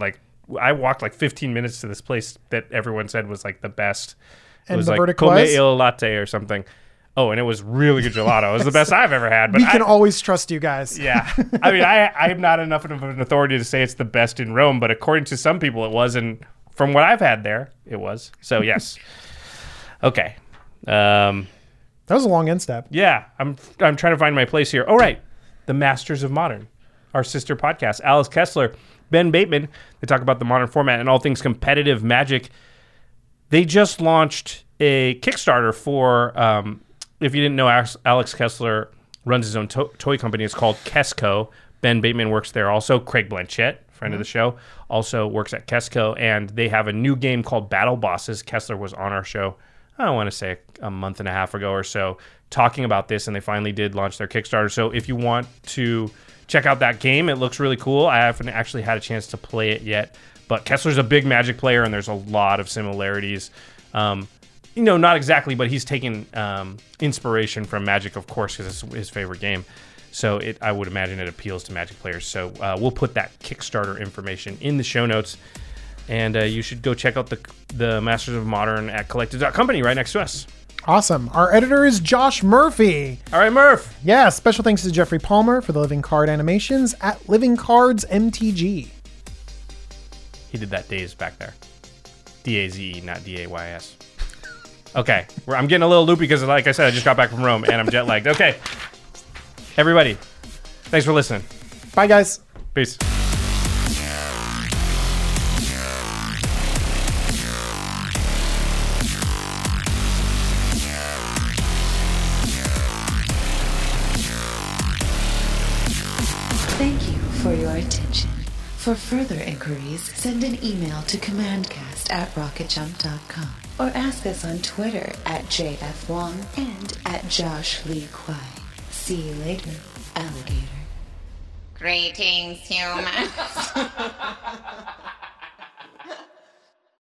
I walked like 15 minutes to this place that everyone said was like the best. It And was the like verdict Come was? Il Latte or something. Oh, and it was really good gelato. It was the best I've ever had. But We can always trust you guys. yeah. I mean, I'm not enough of an authority to say it's the best in Rome, but according to some people, it was. And from what I've had there, it was. So, yes. Okay. That was a long end step. Yeah. I'm trying to find my place here. Oh, right. The Masters of Modern, our sister podcast. Alex Kessler, Ben Bateman. They talk about the modern format and all things competitive Magic. They just launched a Kickstarter for... if you didn't know, Alex Kessler runs his own toy company. It's called Kesco. Ben Bateman works there also. Craig Blanchett, friend of the show, also works at Kesco. And they have a new game called Battle Bosses. Kessler was on our show, I want to say a month and a half ago or so, talking about this. And they finally did launch their Kickstarter. So if you want to check out that game, it looks really cool. I haven't actually had a chance to play it yet. But Kessler's a big Magic player, and there's a lot of similarities. Not exactly, but he's taken inspiration from Magic, of course, because it's his favorite game. So I would imagine it appeals to Magic players. So we'll put that Kickstarter information in the show notes. And you should go check out the Masters of Modern at Collective.company right next to us. Awesome. Our editor is Josh Murphy. All right, Murph. Yeah, special thanks to Jeffrey Palmer for the Living Card animations at Living Cards MTG. He did that Daze back there. D-A-Z-E, not D-A-Y-S. Okay, I'm getting a little loopy because, like I said, I just got back from Rome and I'm jet lagged. Okay, everybody, thanks for listening. Bye, guys. Peace. Thank you for your attention. For further inquiries, send an email to commandcast@rocketjump.com or ask us on Twitter @JFWong and @JoshLeeQuai. See you later, alligator. Greetings, humans.